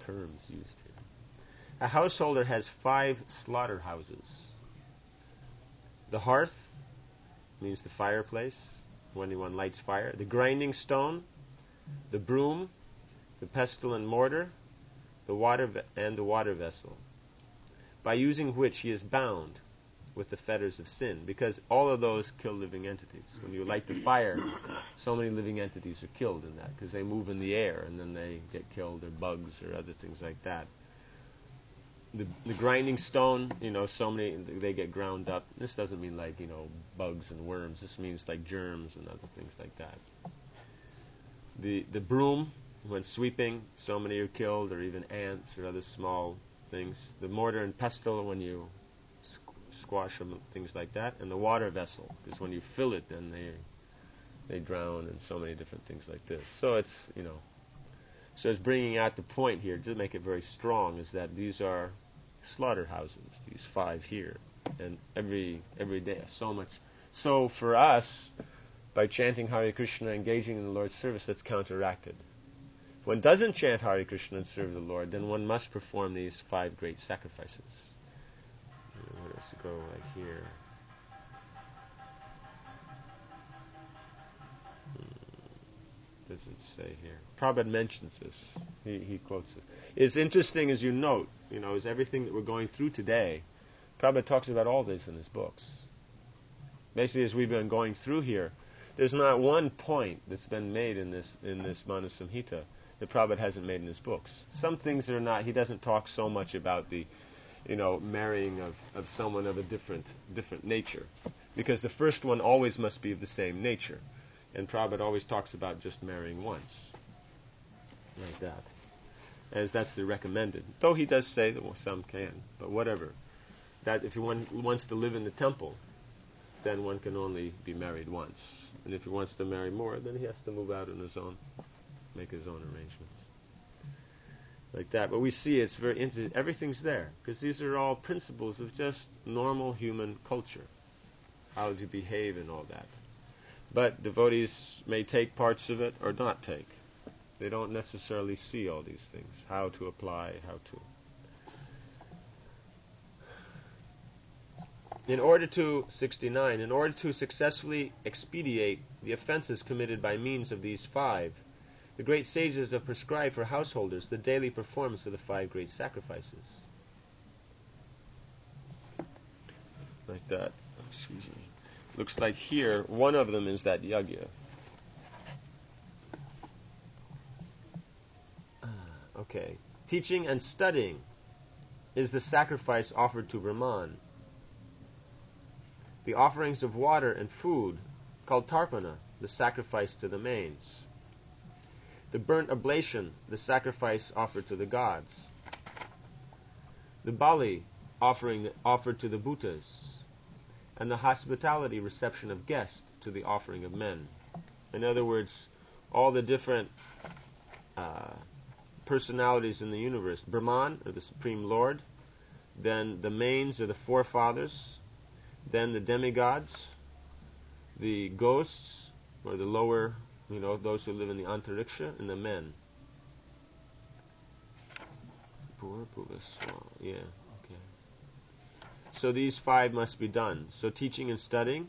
terms used here. A householder has five slaughterhouses. The hearth means the fireplace, when one lights fire. The grinding stone, the broom, the pestle and mortar, the water ve- and the water vessel, by using which he is bound with the fetters of sin, because all of those kill living entities. When you light the fire, so many living entities are killed in that, because they move in the air and then they get killed, or bugs or other things like that. The, the grinding stone, you know, so many, they get ground up. This doesn't mean like, you know, bugs and worms. This means like germs and other things like that. The the broom, when sweeping, so many are killed, or even ants or other small things. The mortar and pestle, when you squ- squash them, things like that. And the water vessel, because when you fill it, then they they drown, and so many different things like this. So it's, you know, so it's bringing out the point here, to make it very strong, is that these are slaughterhouses, these five here, and every every day, so much. So for us, by chanting Hare Krishna, engaging in the Lord's service, that's counteracted. If one doesn't chant Hare Krishna and serve the Lord, then one must perform these five great sacrifices. Where does it go? Like here. Doesn't say here. Prabhupada mentions this. He, he quotes it. It's interesting, as you note, you know, is everything that we're going through today, Prabhupada talks about all this in his books. Basically, as we've been going through here, there's not one point that's been made in this in this Manu Samhita that Prabhupada hasn't made in his books. Some things are not, he doesn't talk so much about the, you know, marrying of, of someone of a different different nature, because the first one always must be of the same nature. And Prabhupada always talks about just marrying once, like that, as that's the recommended. Though he does say that, well, some can, but whatever. That if one wants to live in the temple, then one can only be married once. And if he wants to marry more, then he has to move out on his own, make his own arrangements, like that. But we see it's very interesting. Everything's there, because these are all principles of just normal human culture, how to behave and all that. But devotees may take parts of it or not take. They don't necessarily see all these things, how to apply, how to. In order to, sixty-nine, in order to successfully expedite the offenses committed by means of these five, the great sages have prescribed for householders the daily performance of the five great sacrifices. Like that. Excuse me. Looks like here, one of them is that yagya. Okay. Teaching and studying is the sacrifice offered to Brahman. The offerings of water and food, called tarpana, the sacrifice to the mains. The burnt oblation, the sacrifice offered to the gods. The bali, offering offered to the bhutas. And the hospitality reception of guests to the offering of men. In other words, all the different uh, personalities in the universe. Brahman, or the Supreme Lord, then the mains, or the forefathers, then the demigods, the ghosts, or the lower, you know, those who live in the antariksha, and the men. Yeah. So these five must be done. So teaching and studying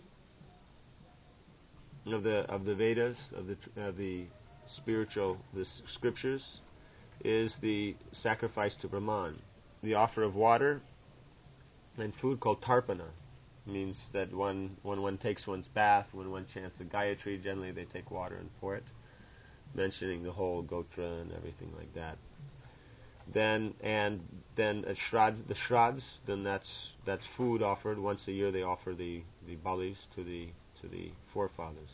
of the of the Vedas, of the of the spiritual, the scriptures, is the sacrifice to Brahman. The offer of water and food, called tarpana, means that one when one takes one's bath, when one chants the Gayatri, generally they take water and pour it, mentioning the whole Gotra and everything like that. Then and then at shrads, the shrads, then that's that's food offered once a year. They offer the the balis to the to the forefathers.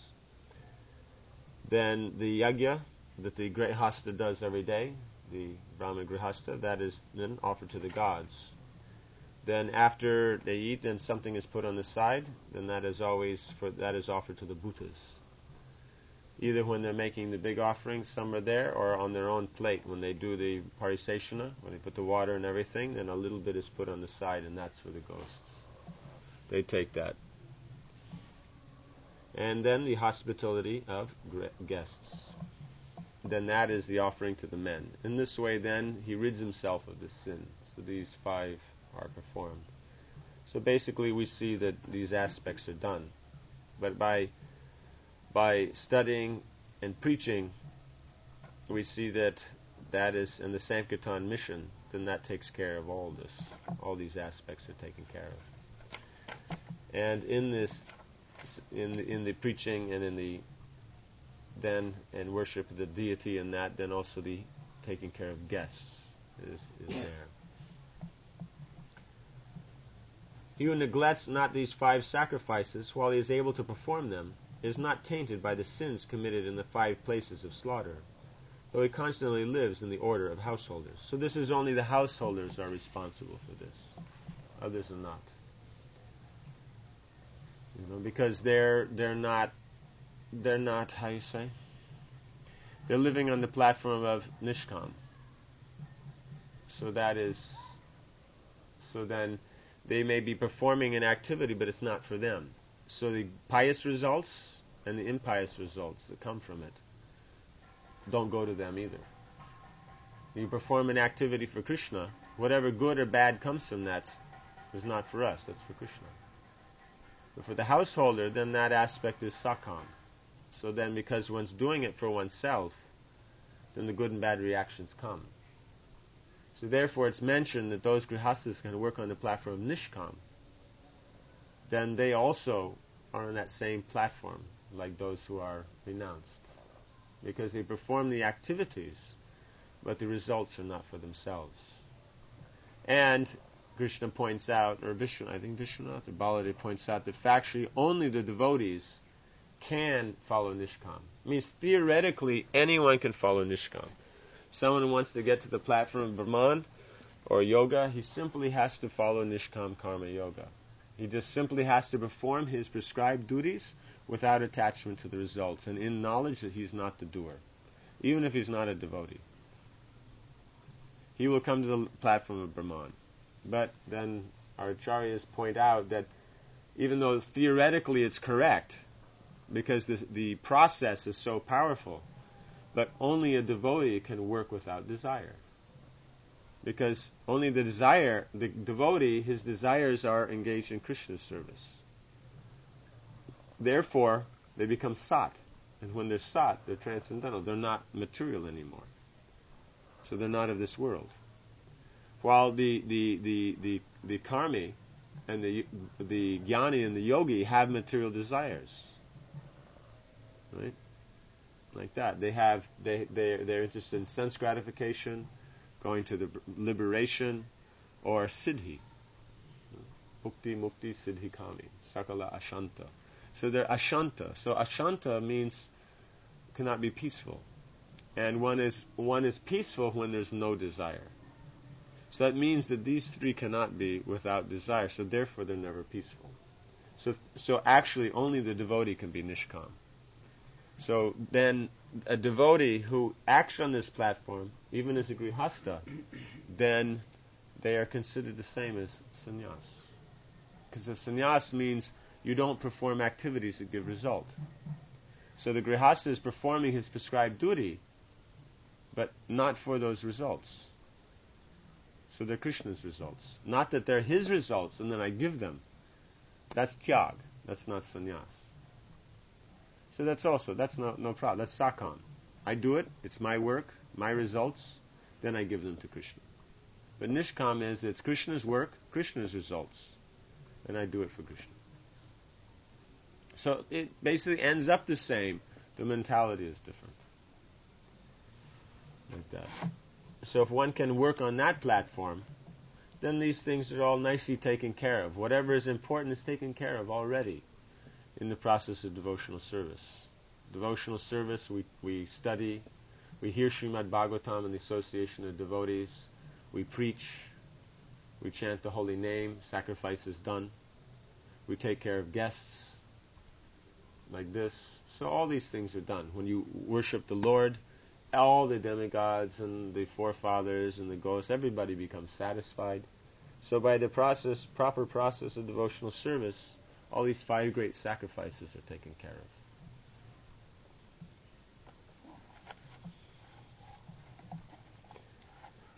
Then the yagya that the grihasta does every day, the Brahma grihasta, that is then offered to the gods. Then after they eat, then something is put on the side. Then that is always for that is offered to the bhutas. Either when they're making the big offerings, some are there, or on their own plate when they do the pariseshana, when they put the water and everything, then a little bit is put on the side, and that's for the ghosts. They take that. And then the hospitality of guests. then that is the offering to the men. In this way, then, he rids himself of this sin. So these five are performed. So basically, we see that these aspects are done. But by by studying and preaching, we see that that is in the Sankirtan mission, then that takes care of all this. All these aspects are taken care of. And in this, in the, in the preaching and in the then and worship of the deity and that, then also the taking care of guests is, is there. He who neglects not these five sacrifices while he is able to perform them is not tainted by the sins committed in the five places of slaughter, though he constantly lives in the order of householders. So this is only the householders are responsible for this. Others are not. You know, because they're they're not they're not how you say? They're living on the platform of Nishkam. So that is so then they may be performing an activity, but it's not for them. So the pious results and the impious results that come from it don't go to them either. You perform an activity for Krishna, whatever good or bad comes from that is not for us, that's for Krishna. But for the householder, then that aspect is sakam. So then because one's doing it for oneself, then the good and bad reactions come. So therefore it's mentioned that those grihastas can work on the platform of nishkam. Then they also are on that same platform, like those who are renounced. Because they perform the activities, but the results are not for themselves. And Krishna points out, or Vishnu, I think Vishwanath or Baladev points out that factually only the devotees can follow Nishkam. It means theoretically anyone can follow Nishkam. Someone who wants to get to the platform of Brahman or yoga, he simply has to follow Nishkam Karma Yoga. He just simply has to perform his prescribed duties without attachment to the results, and in knowledge that he's not the doer, even if he's not a devotee. He will come to the platform of Brahman. But then our acharyas point out that even though theoretically it's correct, because this, the process is so powerful, but only a devotee can work without desire. Because only the desire, the devotee, his desires are engaged in Krishna's service. Therefore, they become sat. And when they're sat, they're transcendental. They're not material anymore. So they're not of this world. While the the the the, the karmi and the the jnani and the yogi have material desires, right? Like that, they have they they they're interested in sense gratification, going to the liberation, or siddhi. Bhukti, mukti, siddhi, kami, sakala ashanta. So they're ashanta. So ashanta means cannot be peaceful, and one is one is peaceful when there's no desire. So that means that these three cannot be without desire. So therefore, they're never peaceful. So so actually, only the devotee can be nishkam. So then, a devotee who acts on this platform, even as a grihasta, then they are considered the same as sannyas. Because the sannyas means you don't perform activities that give result. So the grihasta is performing his prescribed duty, but not for those results. So they're Krishna's results. Not that they're his results and then I give them. That's tyag. That's not sannyas. So that's also, that's no, no problem. That's sakam. I do it, it's my work, my results, then I give them to Krishna. But nishkam is, it's Krishna's work, Krishna's results, and I do it for Krishna. So it basically ends up the same. The mentality is different. Like that. So if one can work on that platform, then these things are all nicely taken care of. Whatever is important is taken care of already in the process of devotional service. Devotional service, we, we study, we hear Srimad Bhagavatam in the association of devotees, we preach, we chant the holy name, sacrifice is done, we take care of guests, like this. So all these things are done. When you worship the Lord, all the demigods and the forefathers and the ghosts, everybody becomes satisfied. So by the process, proper process of devotional service, all these five great sacrifices are taken care of.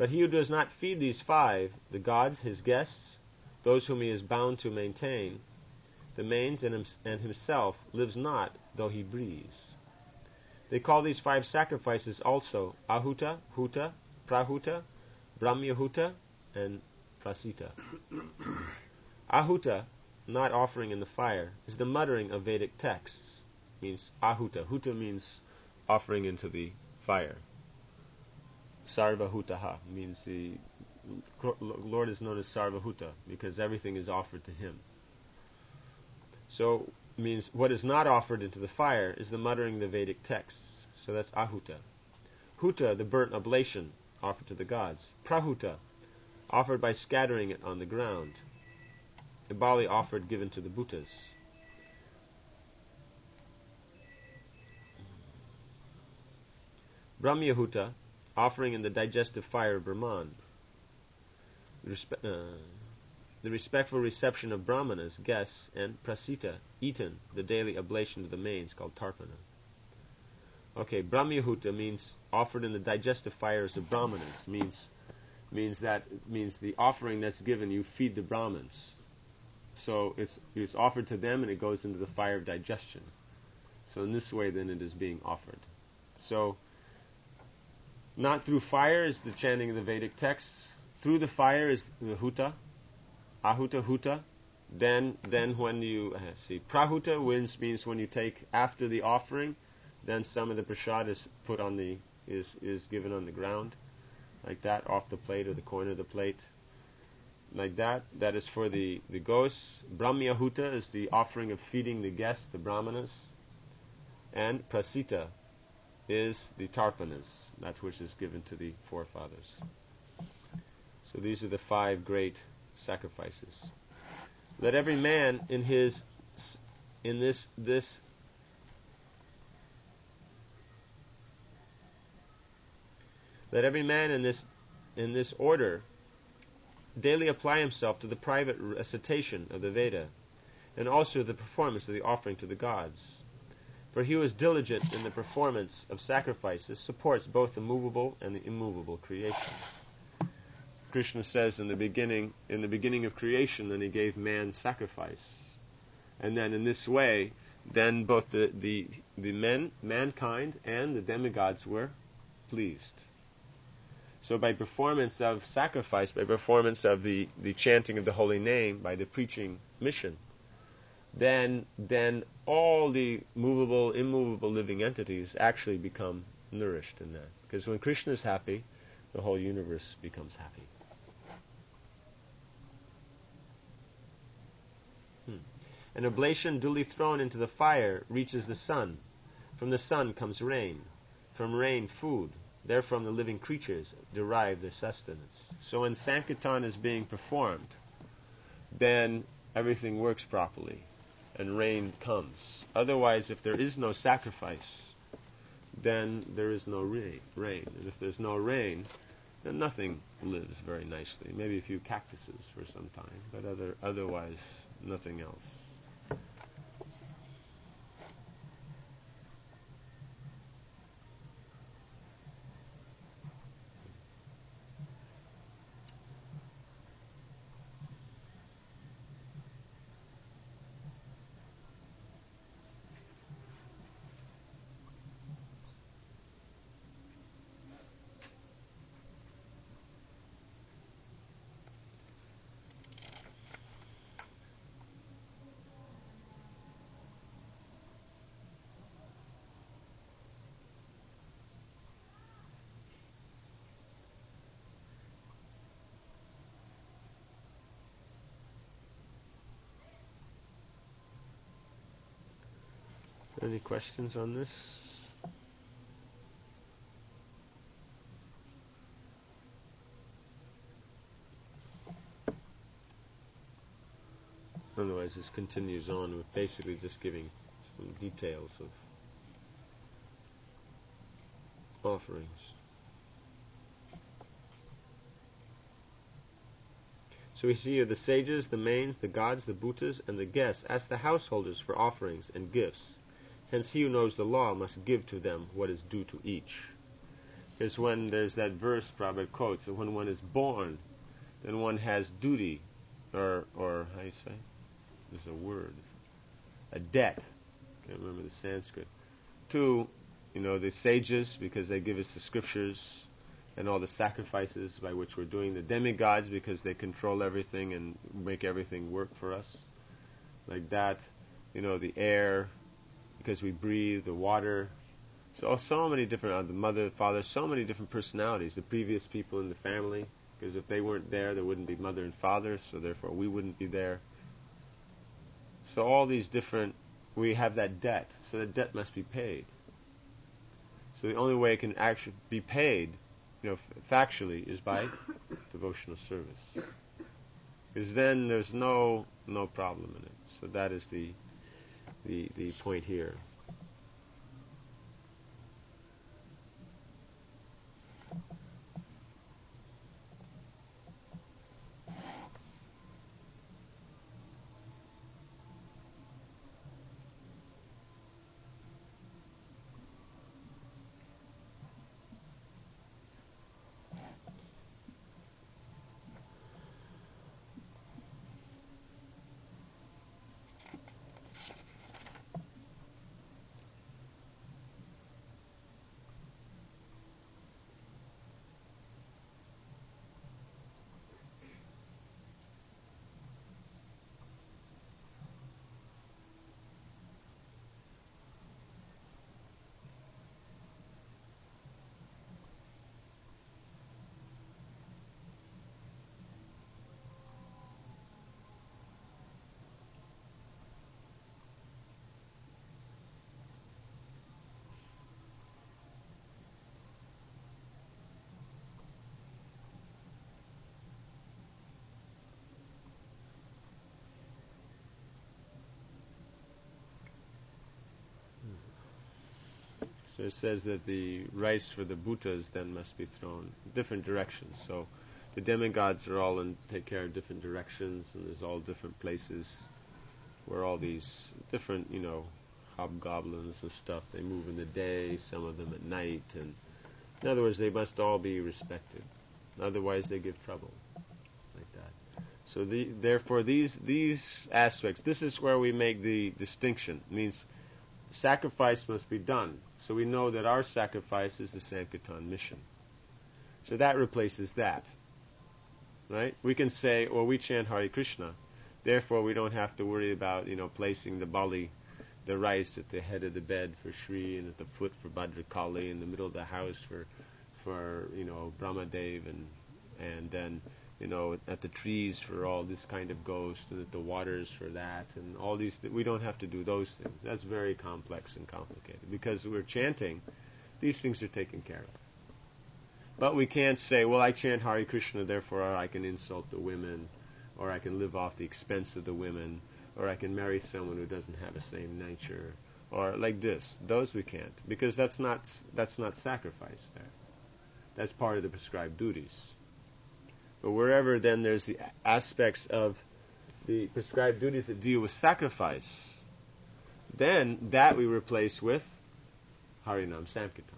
But he who does not feed these five, the gods, his guests, those whom he is bound to maintain, the mains and, him, and himself, lives not, though he breathes. They call these five sacrifices also Ahuta, Huta, Prahuta, Brahmyahuta, and Prasita. Ahuta, not offering in the fire, is the muttering of Vedic texts. Means Ahuta. Huta means offering into the fire. Sarvahutaha means the Lord is known as Sarvahuta because everything is offered to him. So means what is not offered into the fire is the muttering of the Vedic texts. So that's Ahuta. Huta, the burnt oblation offered to the gods. Prahuta, offered by scattering it on the ground. The Bali offered given to the Bhutas. Brahmyahuta, offering in the digestive fire of Brahman. The, respe- uh, the respectful reception of Brahmanas, guests, and Prasita, eaten, the daily oblation to the mains, called Tarpana. Okay, Brahmyahuta means offered in the digestive fires of Brahmanas, means means that means the offering that's given, you feed the Brahmins. So it's it's offered to them and it goes into the fire of digestion. So in this way then it is being offered. So not through fire is the chanting of the Vedic texts. Through the fire is the Huta, Ahuta Huta. Then then when you uh, see Prahuta wins means when you take after the offering, then some of the prasad is put on the is is given on the ground, like that, off the plate or the corner of the plate, like that. That is for the the ghosts. Brahmyahuta is the offering of feeding the guests, the brahmanas, and Prasita is the tarpanas, that which is given to the forefathers. So these are the five great sacrifices. Let every man in his in this this let every man in this in this order daily apply himself to the private recitation of the Veda, and also the performance of the offering to the gods. For he who is diligent in the performance of sacrifices supports both the movable and the immovable creation. Krishna says in the beginning, in the beginning of creation, then he gave man sacrifice, and then in this way, then both the the the men, mankind, and the demigods were pleased. So by performance of sacrifice, by performance of the, the chanting of the holy name, by the preaching mission, then then all the movable, immovable living entities actually become nourished in that. Because when Krishna is happy, the whole universe becomes happy. Hmm. An oblation duly thrown into the fire reaches the sun. From the sun comes rain. From rain, food. Therefrom the living creatures derive their sustenance. So when Sankirtan is being performed, then everything works properly and rain comes. Otherwise, if there is no sacrifice, then there is no rain. rain. And if there's no rain, then nothing lives very nicely. Maybe a few cactuses for some time, but other, otherwise nothing else. Any questions on this? Otherwise, this continues on with basically just giving some details of offerings. So we see here the sages, the mains, the gods, the bhutas, and the guests ask the householders for offerings and gifts. Hence he who knows the law must give to them what is due to each. Because when there's that verse Prabhupada quotes, that when one is born, then one has duty, or, or how do you say? There's a word. A debt. Can't remember the Sanskrit. To, you know, the sages, because they give us the scriptures and all the sacrifices by which we're doing. The demigods, because they control everything and make everything work for us. Like that. You know, the air, because we breathe, the water. So, so many different, uh, the mother, father, so many different personalities. The previous people in the family, because if they weren't there, there wouldn't be mother and father, so therefore we wouldn't be there. So all these different, we have that debt, so that debt must be paid. So the only way it can actually be paid, you know, f- factually, is by devotional service. Because then there's no no problem in it. So that is the the the point here. So it says that the rice for the bhutas then must be thrown different directions. So the demigods are all in take care of different directions, and there's all different places where all these different, you know, hobgoblins and stuff, they move in the day, some of them at night, and in other words, they must all be respected. Otherwise, they give trouble, like that. So the, therefore, these these aspects, this is where we make the distinction. It means sacrifice must be done. So we know that our sacrifice is the Sankirtan mission. So that replaces that. Right? We can say, well, we chant Hare Krishna, therefore we don't have to worry about, you know, placing the bali, the rice at the head of the bed for Shri, and at the foot for Bhadrakali, in the middle of the house for, for you know, Brahmadev, and and then, you know, at the trees for all this kind of ghost, and at the waters for that, and all these. Th- we don't have to do those things. That's very complex and complicated. Because we're chanting, these things are taken care of. But we can't say, well, I chant Hare Krishna, therefore I can insult the women, or I can live off the expense of the women, or I can marry someone who doesn't have the same nature, or like this. Those we can't, because that's not that's not sacrifice there. That's part of the prescribed duties. But wherever then there's the aspects of the prescribed duties that deal with sacrifice, then that we replace with Harinam Sankirtan.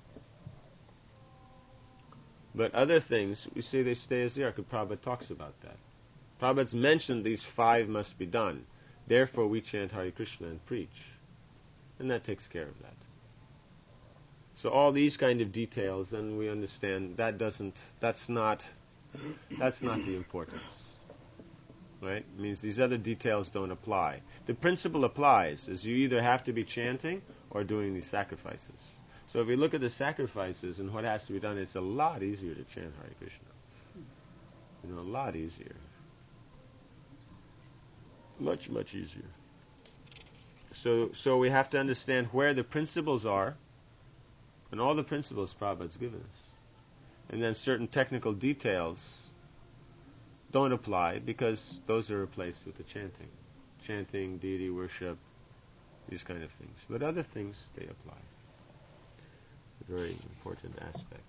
But other things, we say they stay as they are, because Prabhupada talks about that. Prabhupada's mentioned these five must be done. Therefore we chant Hare Krishna and preach. And that takes care of that. So all these kind of details, then we understand that doesn't, that's not, that's not the importance. Right? It means these other details don't apply. The principle applies, is you either have to be chanting or doing these sacrifices. So if you look at the sacrifices and what has to be done, it's a lot easier to chant Hare Krishna. You know, a lot easier. Much, much easier. So so we have to understand where the principles are, and all the principles Prabhupada's given us. And then certain technical details don't apply, because those are replaced with the chanting. Chanting, deity worship, these kind of things. But other things, they apply. A very important aspect.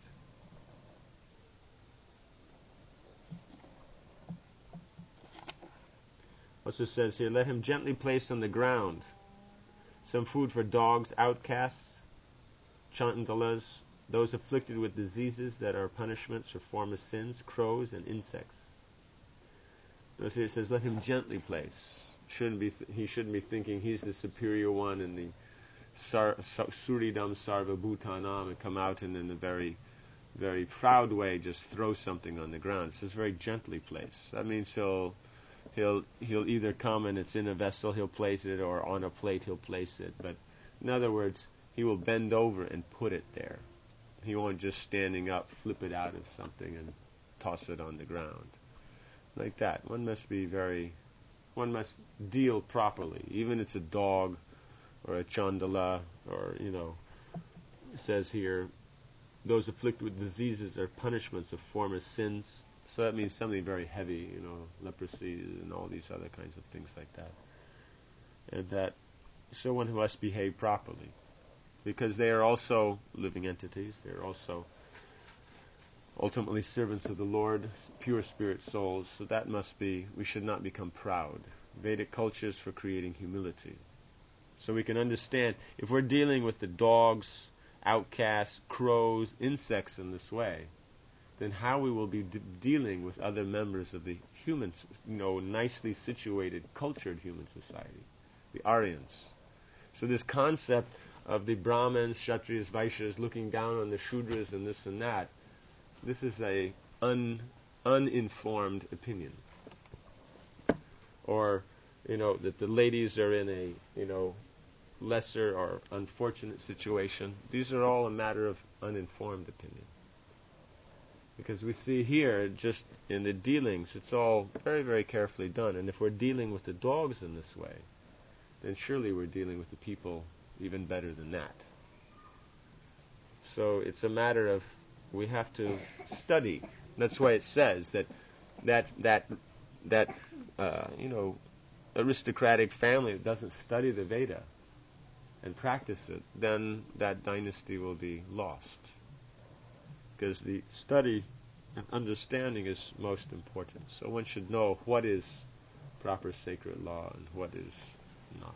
Also says here, let him gently place on the ground some food for dogs, outcasts, chantalas, those afflicted with diseases that are punishments or form of sins, crows and insects. Notice here it says, let him gently place. Shouldn't be th- he shouldn't be thinking he's the superior one in the sar- sa- suridam sarva bhutanam and come out and in a very, very proud way just throw something on the ground. It says very gently place. That means he'll he'll he'll either come and it's in a vessel, he'll place it, or on a plate he'll place it. But in other words, he will bend over and put it there. He won't just standing up flip it out of something and toss it on the ground. Like that. One must be very, one must deal properly. Even if it's a dog or a chandala or, you know, it says here, those afflicted with diseases are punishments of former sins. So that means something very heavy, you know, leprosy and all these other kinds of things like that. And that, so one must behave properly. Because they are also living entities. They are also ultimately servants of the Lord, pure spirit souls. So that must be, we should not become proud. Vedic culture is for creating humility. So we can understand, if we're dealing with the dogs, outcasts, crows, insects in this way, then how we will be de- dealing with other members of the human, you know, nicely situated, cultured human society, the Aryans. So this concept of the Brahmins, Kshatriyas, Vaishyas looking down on the Shudras and this and that, this is a un, uninformed opinion. Or, you know, that the ladies are in a, you know, lesser or unfortunate situation. These are all a matter of uninformed opinion. Because we see here, just in the dealings, it's all very, very carefully done. And if we're dealing with the dogs in this way, then surely we're dealing with the people even better than that. So it's a matter of, we have to study. That's why it says that that that that uh, you know, aristocratic family that doesn't study the Veda and practice it, then that dynasty will be lost. Because the study and understanding is most important. So one should know what is proper sacred law and what is not.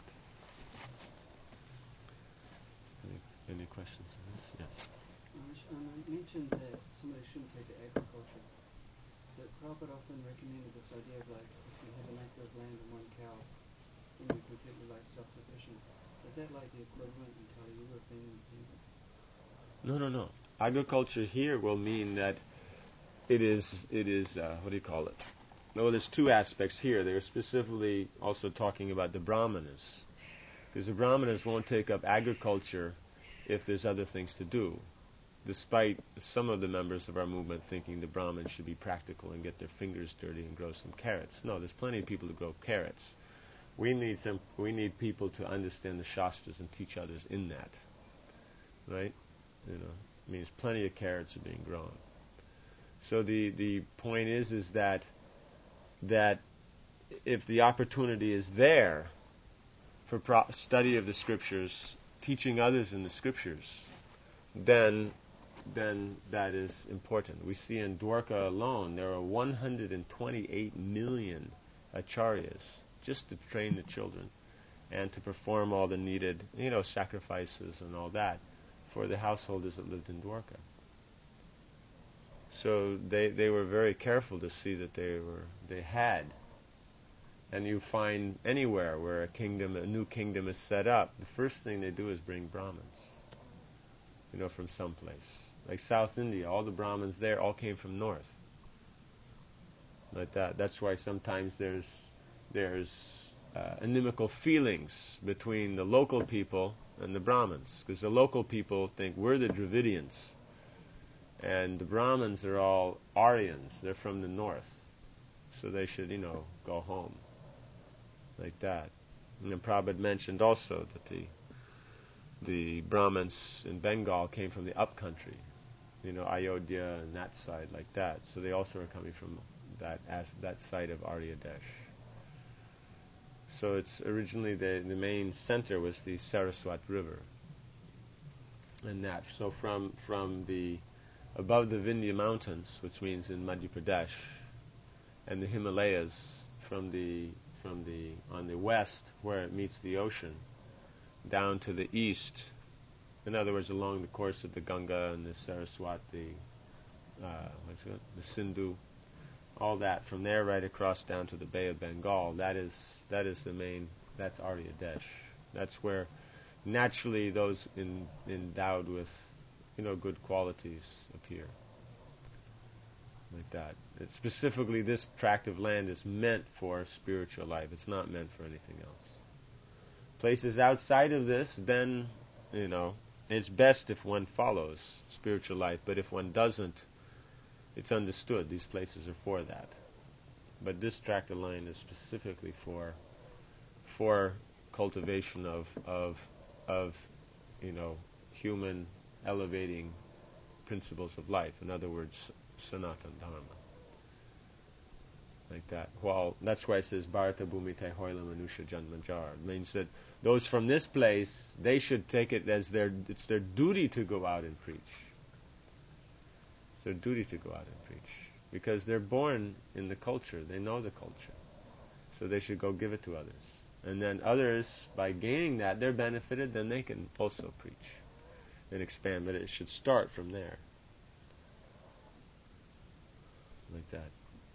Any, any questions on this? Yes. Um, I mentioned that somebody shouldn't take to agriculture. But Prabhupada often recommended this idea of like, if you have an acre of land and one cow, then you're completely like self-sufficient. Is that like the equivalent in Kali Yuga of being independent? No, no, no. Agriculture here will mean that it is, it is, uh, what do you call it? No, there's two aspects here. They're specifically also talking about the Brahmanas. Because the Brahmanas won't take up agriculture if there's other things to do. Despite some of the members of our movement thinking the Brahmins should be practical and get their fingers dirty and grow some carrots. No, there's plenty of people who grow carrots. We need them, we need people to understand the Shastras and teach others in that. Right? You know, it means plenty of carrots are being grown. So the, the point is is that that if the opportunity is there for pro- study of the scriptures, teaching others in the scriptures, then then that is important. We see in Dwarka alone there are one hundred twenty-eight million acharyas just to train the children and to perform all the needed, you know, sacrifices and all that for the householders that lived in Dwarka. So they they were very careful to see that they were they had. And you find anywhere where a kingdom, a new kingdom is set up, the first thing they do is bring Brahmins, you know, from someplace. Like South India, all the Brahmins there all came from north. Like that. That's why sometimes there's there's uh, inimical feelings between the local people and the Brahmins, because the local people think we're the Dravidians, and the Brahmins are all Aryans. They're from the north, so they should, you know, go home. Like that. And then Prabhupada mentioned also that the the Brahmins in Bengal came from the upcountry, you know, Ayodhya and that side, like that. So they also are coming from that as that side of Aryadesh. So it's originally the the main center was the Saraswat River, and that. So from from the above the Vindhya Mountains, which means in Madhya Pradesh, and the Himalayas from the from the on the west where it meets the ocean, down to the east, In other words, along the course of the Ganga and the Saraswati, uh, what's it, the Sindhu, all that from there right across down to the Bay of Bengal. That is that is the main. That's Arya Desh. That's where naturally those in, endowed with, you know, good qualities appear. Like that. It specifically, this tract of land is meant for spiritual life. It's not meant for anything else. Places outside of this, then, you know, it's best if one follows spiritual life. But if one doesn't, it's understood. These places are for that. But this tract of land is specifically for for cultivation of of of you know human elevating principles of life. In other words, Sanatana Dharma. Like that. Well, that's why it says Bharata Bhumite Hoila Manusha Janmanjar. It means that those from this place, they should take it as their it's their duty to go out and preach. It's their duty to go out and preach. Because they're born in the culture, they know the culture. So they should go give it to others. And then others, by gaining that, they're benefited, then they can also preach and expand. But it should start from there. Like that.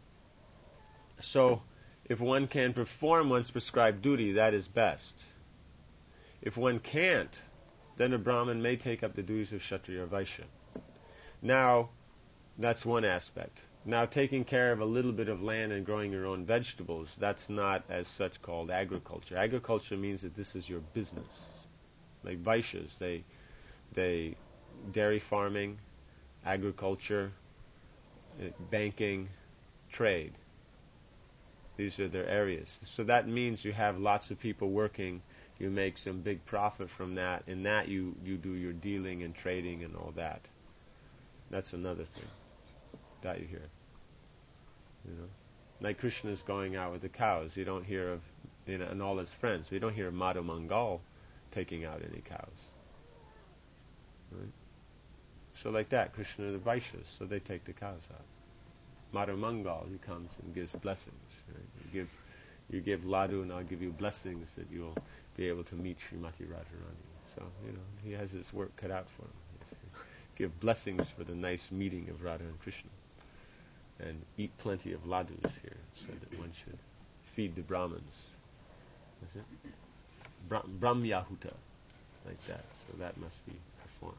So, if one can perform one's prescribed duty, that is best. If one can't, then a Brahmin may take up the duties of Kshatriya or Vaishya. Now, that's one aspect. Now, taking care of a little bit of land and growing your own vegetables, that's not as such called agriculture. Agriculture means that this is your business. Like Vaishyas, they, they, dairy farming, agriculture, uh, banking, trade. These are their areas. So that means you have lots of people working, you make some big profit from that, and that you, you do your dealing and trading and all that. That's another thing that you hear. You know, like Krishna's going out with the cows. You don't hear of, you know, and all his friends. You don't hear of Madhu Mangal taking out any cows. Right? So like that, Krishna are the Vaishyas, so they take the cows out. Madhu Mangal, he comes and gives blessings. Right? You give, you give Ladu, and I'll give you blessings that you'll be able to meet Srimati Radharani. So you know, he has his work cut out for him. Yes. Give blessings for the nice meeting of Radha and Krishna, and eat plenty of ladus here, so that one should feed the Brahmins. That's it. Bra- Brahmyahuta, like that. So that must be performed.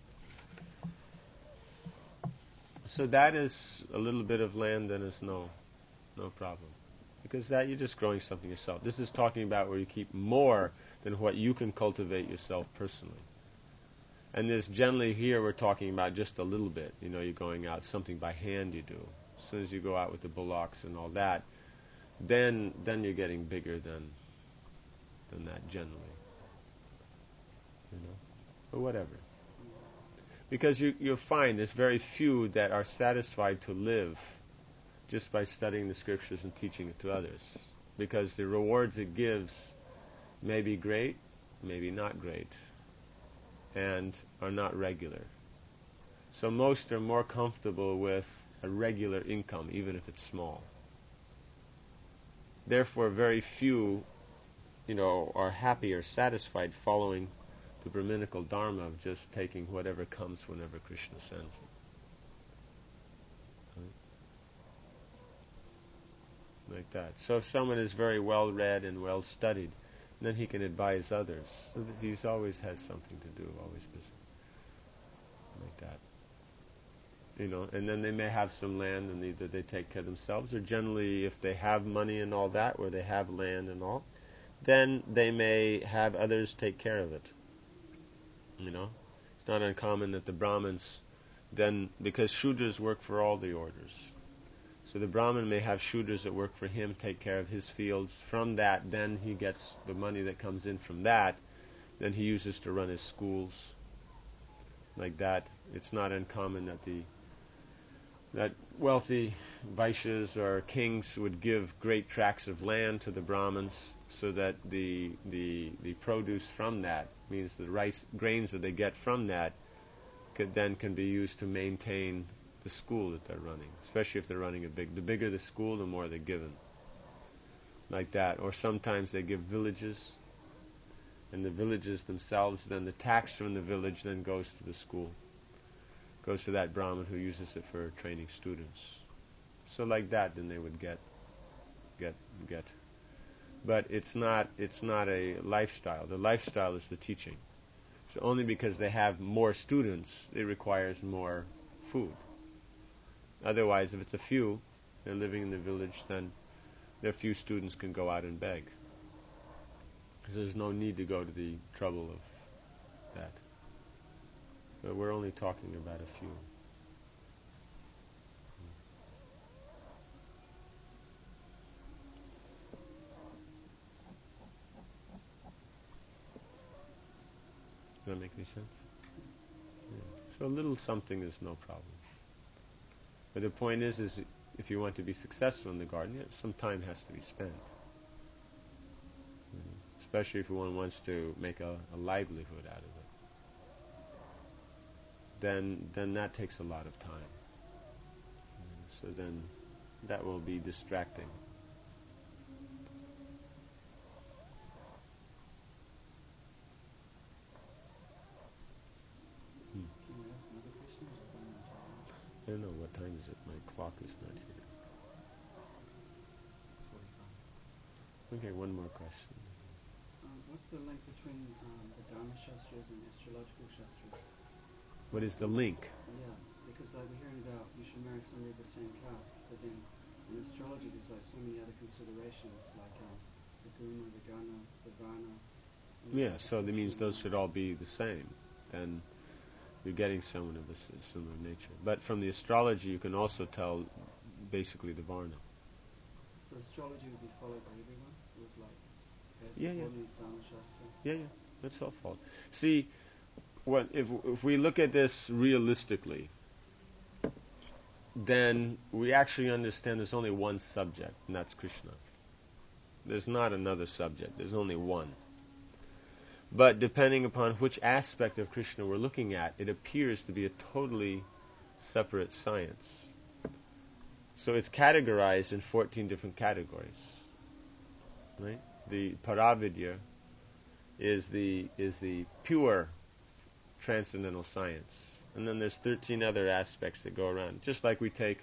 So that is a little bit of land, and is no, no problem, because that you're just growing something yourself. This is talking about where you keep more than what you can cultivate yourself personally. And this generally here we're talking about just a little bit. You know, you're going out, something by hand you do. As soon as you go out with the bullocks and all that, then then you're getting bigger than than that generally. You know, but whatever. Because you you'll find there's very few that are satisfied to live just by studying the scriptures and teaching it to others. Because the rewards it gives may be great, maybe not great, and are not regular. So most are more comfortable with a regular income, even if it's small. Therefore, very few, you know, are happy or satisfied following the Brahminical Dharma of just taking whatever comes whenever Krishna sends it. Right? Like that. So if someone is very well read and well studied, then he can advise others. So that he's always has something to do, always busy. Like that. You know, and then they may have some land and either they take care of themselves, or generally if they have money and all that, where they have land and all, then they may have others take care of it. You know, it's not uncommon that the Brahmins then, because Shudras work for all the orders, so the Brahmin may have Shudras that work for him, take care of his fields. From that, then he gets the money that comes in from that, then he uses to run his schools. Like that, it's not uncommon that the that wealthy Vaishyas or kings would give great tracts of land to the Brahmins, so that the the the produce from that, means the rice grains that they get from that, could then can be used to maintain the school that they're running, especially if they're running a big. The bigger the school, the more they're given. Like that. Or sometimes they give villages, and the villages themselves, then the tax from the village then goes to the school, goes to that Brahmin who uses it for training students. So like that, then they would get, get, get. But it's not, it's not a lifestyle. The lifestyle is the teaching. So only because they have more students, it requires more food. Otherwise, if it's a few, they're living in the village, then their few students can go out and beg. Because there's no need to go to the trouble of that. But we're only talking about a few. Does that make any sense? Yeah. So a little something is no problem. But the point is, is if you want to be successful in the garden, yeah, some time has to be spent. Mm. Especially if one wants to make a, a livelihood out of it. Then, then that takes a lot of time. Mm. So then, that will be distracting. I don't know, what time is it? My clock is not here. Okay, one more question. Um, what's the link between um, the Dharma Shastras and astrological Shastras? What is the link? Yeah, because like we're hearing about you should marry somebody of the same caste, but then in astrology there's like so many other considerations, like um, the guna, the gana, the varna. Yeah, so that means those should all be the same. And you're getting someone of a s- similar nature. But from the astrology, you can also tell basically the varna. So astrology would be followed by everyone? It was like, as Yeah, yeah. according to Dharma Shastra? Yeah, yeah, that's all fault. See, what if if we look at this realistically, then we actually understand there's only one subject, and that's Krishna. There's not another subject. There's only one. But depending upon which aspect of Krishna we're looking at, it appears to be a totally separate science. So it's categorized in fourteen different categories. Right? The Paravidya is the is the pure transcendental science. And then there's thirteen other aspects that go around. Just like we take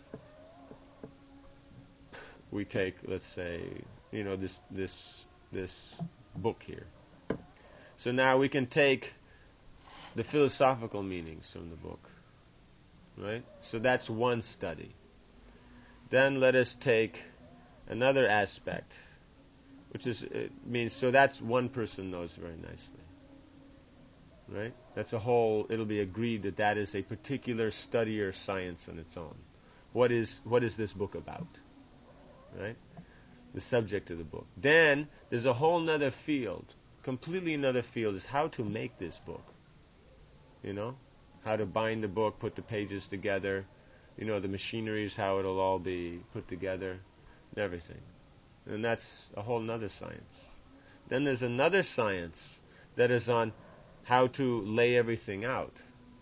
we take, let's say, you know, this this this book here. So now we can take the philosophical meanings from the book, right? So that's one study. Then let us take another aspect, which is, it means, so that's one person knows very nicely, right? That's a whole, it'll be agreed that that is a particular study or science on its own. What is, what is this book about, right? The subject of the book. Then there's a whole nother field, completely another field, is how to make this book. You know, how to bind the book, put the pages together, you know, the machinery is how it'll all be put together, and everything. And that's a whole nother science. Then there's another science that is on how to lay everything out.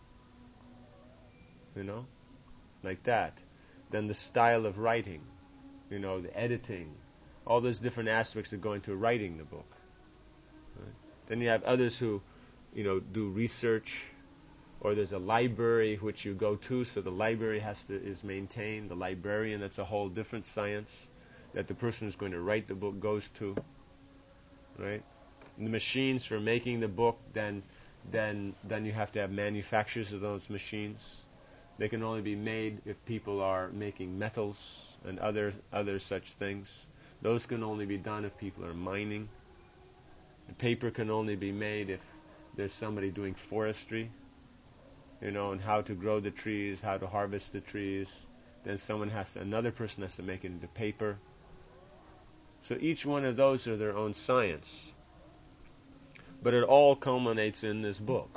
You know, like that. Then the style of writing, you know, the editing, all those different aspects that go into writing the book. Right? Then you have others who, you know, do research, or there's a library which you go to, so the library has to is maintained. The librarian, that's a whole different science that the person who's going to write the book goes to, right? And the machines for making the book, then then then you have to have manufacturers of those machines. They can only be made if people are making metals and other other such things. Those can only be done if people are mining. The paper can only be made if there's somebody doing forestry, you know, and how to grow the trees, how to harvest the trees. Then someone has to, another person has to make it into paper. So each one of those are their own science. But it all culminates in this book.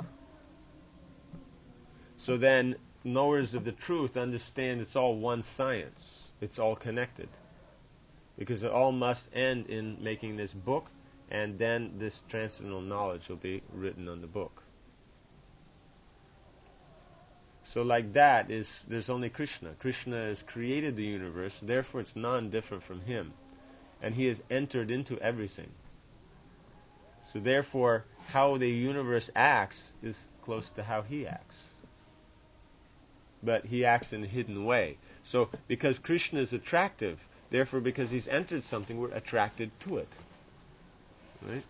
So then, knowers of the truth understand it's all one science. It's all connected. Because it all must end in making this book, and then this transcendental knowledge will be written on the book. So like that, is there's only Krishna. Krishna has created the universe, therefore it's non-different from him. And he has entered into everything. So therefore, how the universe acts is close to how he acts. But he acts in a hidden way. So because Krishna is attractive, therefore because he's entered something, we're attracted to it. Right?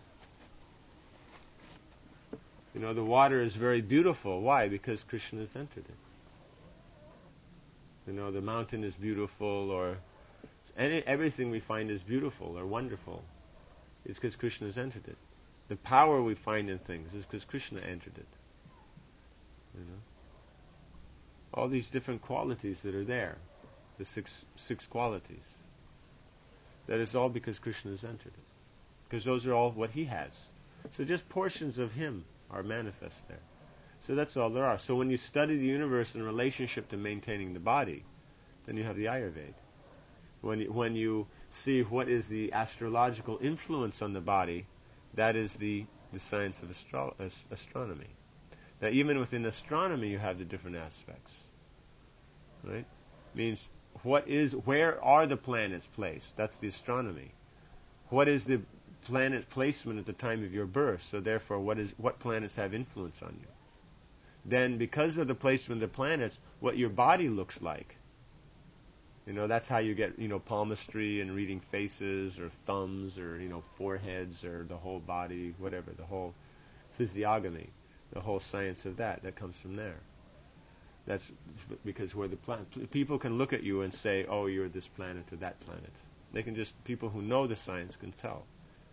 You know, the water is very beautiful. Why? Because Krishna has entered it. You know, the mountain is beautiful, or any, everything we find is beautiful or wonderful. It's because Krishna has entered it. The power we find in things is because Krishna entered it. You know, all these different qualities that are there, the six six qualities. That is all because Krishna has entered it. Because those are all what he has. So just portions of him are manifest there. So that's all there are. So when you study the universe in relationship to maintaining the body, then you have the Ayurveda. When you, when you see what is the astrological influence on the body, that is the, the science of astro- as- astronomy. Now even within astronomy you have the different aspects. Right? Means what is, where are the planets placed? That's the astronomy. What is the planet placement at the time of your birth? So therefore, what is what planets have influence on you? Then, because of the placement of the planets, what your body looks like. You know, that's how you get, you know, palmistry and reading faces or thumbs or, you know, foreheads or the whole body, whatever, the whole physiognomy, the whole science of that, that comes from there. That's because where the planet, people can look at you and say, oh, you're this planet or that planet. They can just, people who know the science can tell.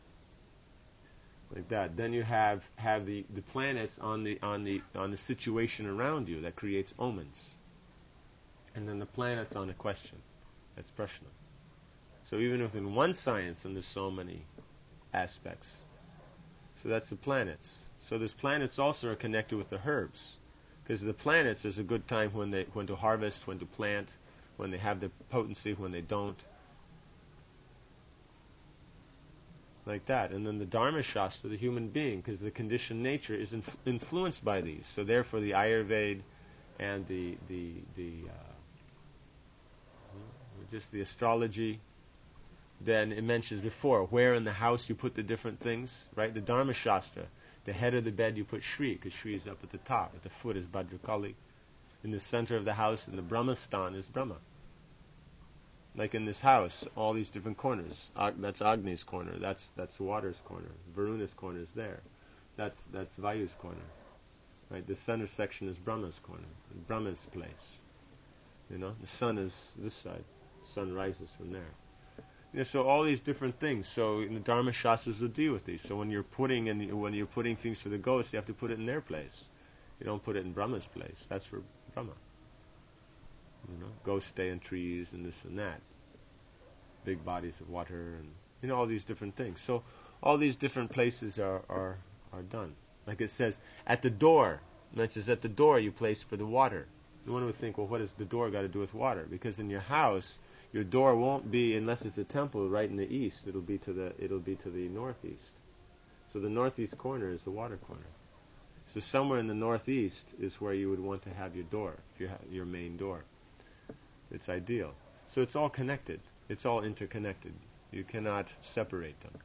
Like that. Then you have, have the, the planets on the on the on the situation around you that creates omens. And then the planets on a question. That's Prashna. So even within one science, and there's so many aspects. So that's the planets. So those planets also are connected with the herbs. Because the planets, there's a good time when they when to harvest, when to plant, when they have the potency, when they don't. Like that. And then the Dharma Shastra, the human being, because the conditioned nature is inf- influenced by these. So therefore the Ayurveda and the the the uh, just the astrology. Then it mentions before where in the house you put the different things, right? The Dharma Shastra, the head of the bed you put Shri, because Shri is up at the top. At the foot is Bhadrakali. In the center of the house, in the Brahmastan, is Brahma. Like in this house, all these different corners. Ag- that's Agni's corner. That's that's water's corner. Varuna's corner is there. That's that's Vayu's corner. Right. The center section is Brahma's corner. Brahma's place. You know, the sun is this side. The sun rises from there. You know, so all these different things. So in the Dharma Shastras will deal with these. So when you're putting and when you're putting things for the ghosts, you have to put it in their place. You don't put it in Brahma's place. That's for Brahma. You know, ghosts stay in trees and this and that. Big bodies of water and, you know, all these different things. So all these different places are, are, are done. Like it says, at the door, mentions at the door you place for the water. One would think, well, what does the door got to do with water? Because in your house, your door won't be, unless it's a temple right in the east, it'll be to the it'll be to the northeast. So the northeast corner is the water corner. So somewhere in the northeast is where you would want to have your door, if you have your main door. It's ideal. So it's all connected. It's all interconnected. You cannot separate them.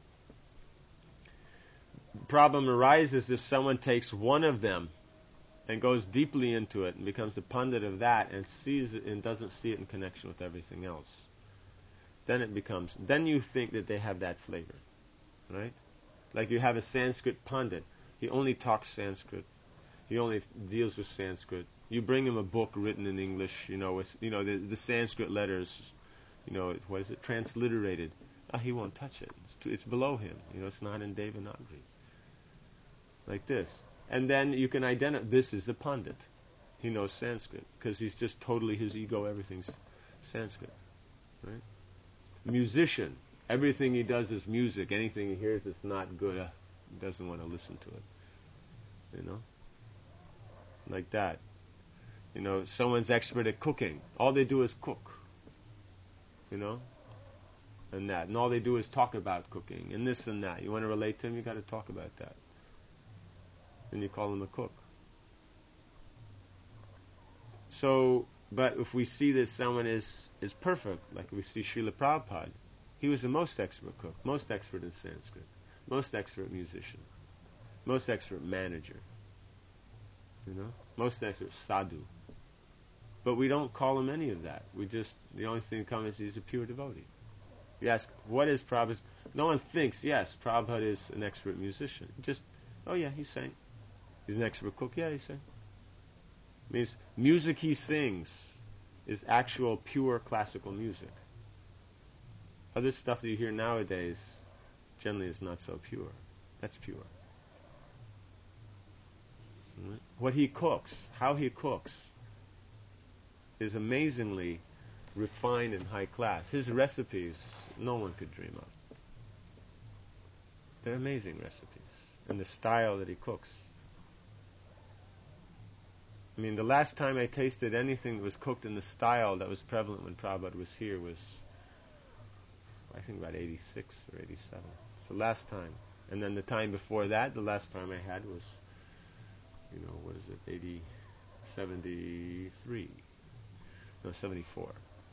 The problem arises if someone takes one of them and goes deeply into it and becomes a pundit of that and sees it and doesn't see it in connection with everything else. Then it becomes, then you think that they have that flavor, right? Like you have a Sanskrit pundit. He only talks Sanskrit. He only deals with Sanskrit. You bring him a book written in English, you know, with, you know, the, the Sanskrit letters, you know, what is it, transliterated. Oh, he won't touch it. It's, too, it's below him. You know, it's not in Devanagari. Like this. And then you can identify, this is the pundit. He knows Sanskrit, because he's just totally, his ego, everything's Sanskrit. Right? Musician, everything he does is music. Anything he hears that's not good, uh, he doesn't want to listen to it. You know? Like that. You know, someone's expert at cooking. All they do is cook. You know? And that. And all they do is talk about cooking, and this and that. You want to relate to him, you got to talk about that. And you call him a cook. So, but if we see that someone is, is perfect, like we see Srila Prabhupada, he was the most expert cook, most expert in Sanskrit, most expert musician. most expert manager. You know, most expert sadhu. But we don't call him any of that. We just, the only thing that comes is he's a pure devotee. You ask, what is Prabhupada? No one thinks, yes, Prabhupada is an expert musician. Just, oh yeah, he sang. He's an expert cook. Yeah, he sang. Means music he sings is actual pure classical music. Other stuff that you hear nowadays generally is not so pure. That's pure. Right? What he cooks, how he cooks, is amazingly refined and high class. His recipes, no one could dream of. They're amazing recipes. And the style that he cooks. I mean, the last time I tasted anything that was cooked in the style that was prevalent when Prabhupada was here was, I think, about eighty-six or eighty-seven. So last time. And then the time before that, the last time I had was, you know, what is it, eighty, seventy-three. No, seventy-four.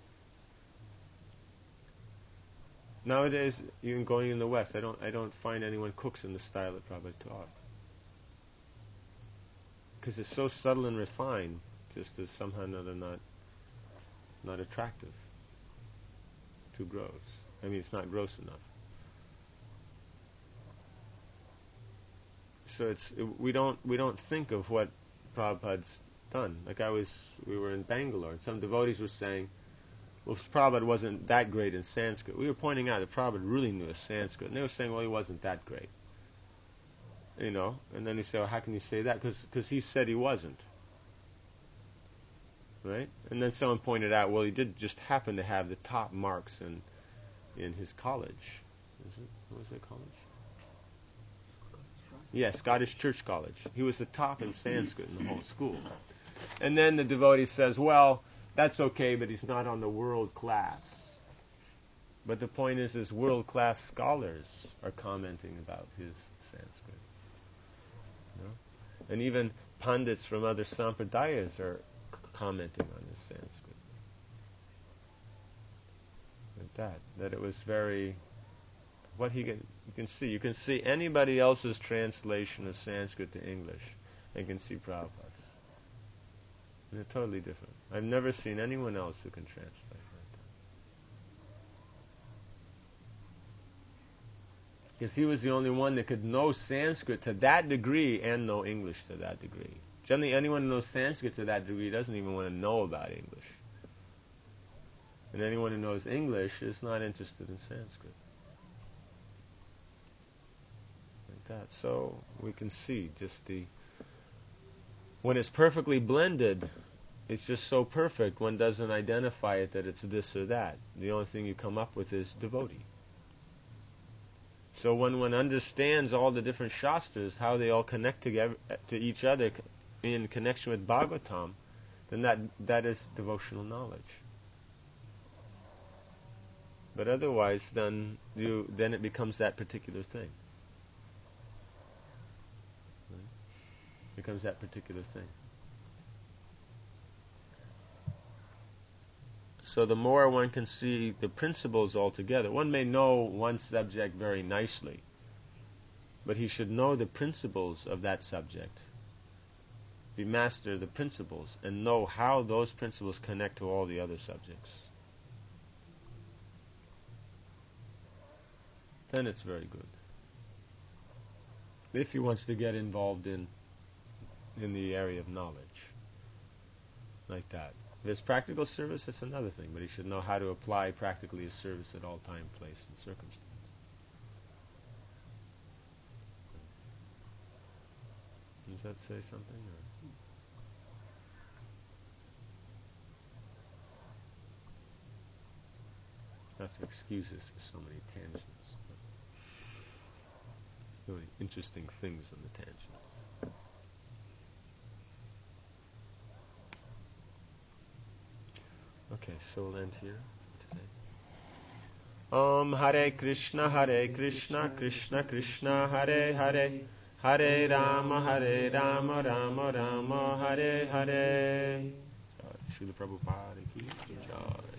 Nowadays, even going in the West, I don't I don't find anyone cooks in the style that Prabhupada taught. Because it's so subtle and refined, just as somehow or another not not attractive. It's too gross. I mean, it's not gross enough. So it's it, we don't we don't think of what Prabhupada's done. Like I was, we were in Bangalore, and some devotees were saying, well, Prabhupada wasn't that great in Sanskrit. We were pointing out that Prabhupada really knew a Sanskrit, and they were saying, well, he wasn't that great. You know, and then you say, well, how can you say that? Because he said he wasn't. Right? And then someone pointed out, well, he did just happen to have the top marks in in his college. Is it? What was that college? Yeah, Scottish Church College. He was the top in Sanskrit in the whole school. And then the devotee says, well, that's okay, but he's not on the world class. But the point is, is world class scholars are commenting about his Sanskrit. You know? And even pundits from other sampradayas are c- commenting on his Sanskrit. Like that. That it was very... What he can, you can see. You can see anybody else's translation of Sanskrit to English and can see Prabhupada's. And they're totally different. I've never seen anyone else who can translate like that. Because he was the only one that could know Sanskrit to that degree and know English to that degree. Generally, anyone who knows Sanskrit to that degree doesn't even want to know about English. And anyone who knows English is not interested in Sanskrit. That. So we can see just the when it's perfectly blended, it's just so perfect one doesn't identify it that it's this or that. The only thing you come up with is devotee. So when one understands all the different shastras, how they all connect together to each other in connection with Bhagavatam, then that that is devotional knowledge. But otherwise, then you then it becomes that particular thing. Becomes that particular thing. So the more one can see the principles altogether, one may know one subject very nicely, but he should know the principles of that subject, be master of the principles, and know how those principles connect to all the other subjects. Then it's very good. If he wants to get involved in in the area of knowledge, like that. If it's practical service, that's another thing, but he should know how to apply practically his service at all time, place, and circumstance. Does that say something? Or? I have to excuse us for so many tangents. So many interesting things on the tangent. Okay, so we'll end here for today. Om Hare Krishna, Hare Krishna, Krishna Krishna, Hare Hare, Hare Rama, Hare Rama, Rama Rama, Hare Hare. Uh, Srila Prabhupada ki jai.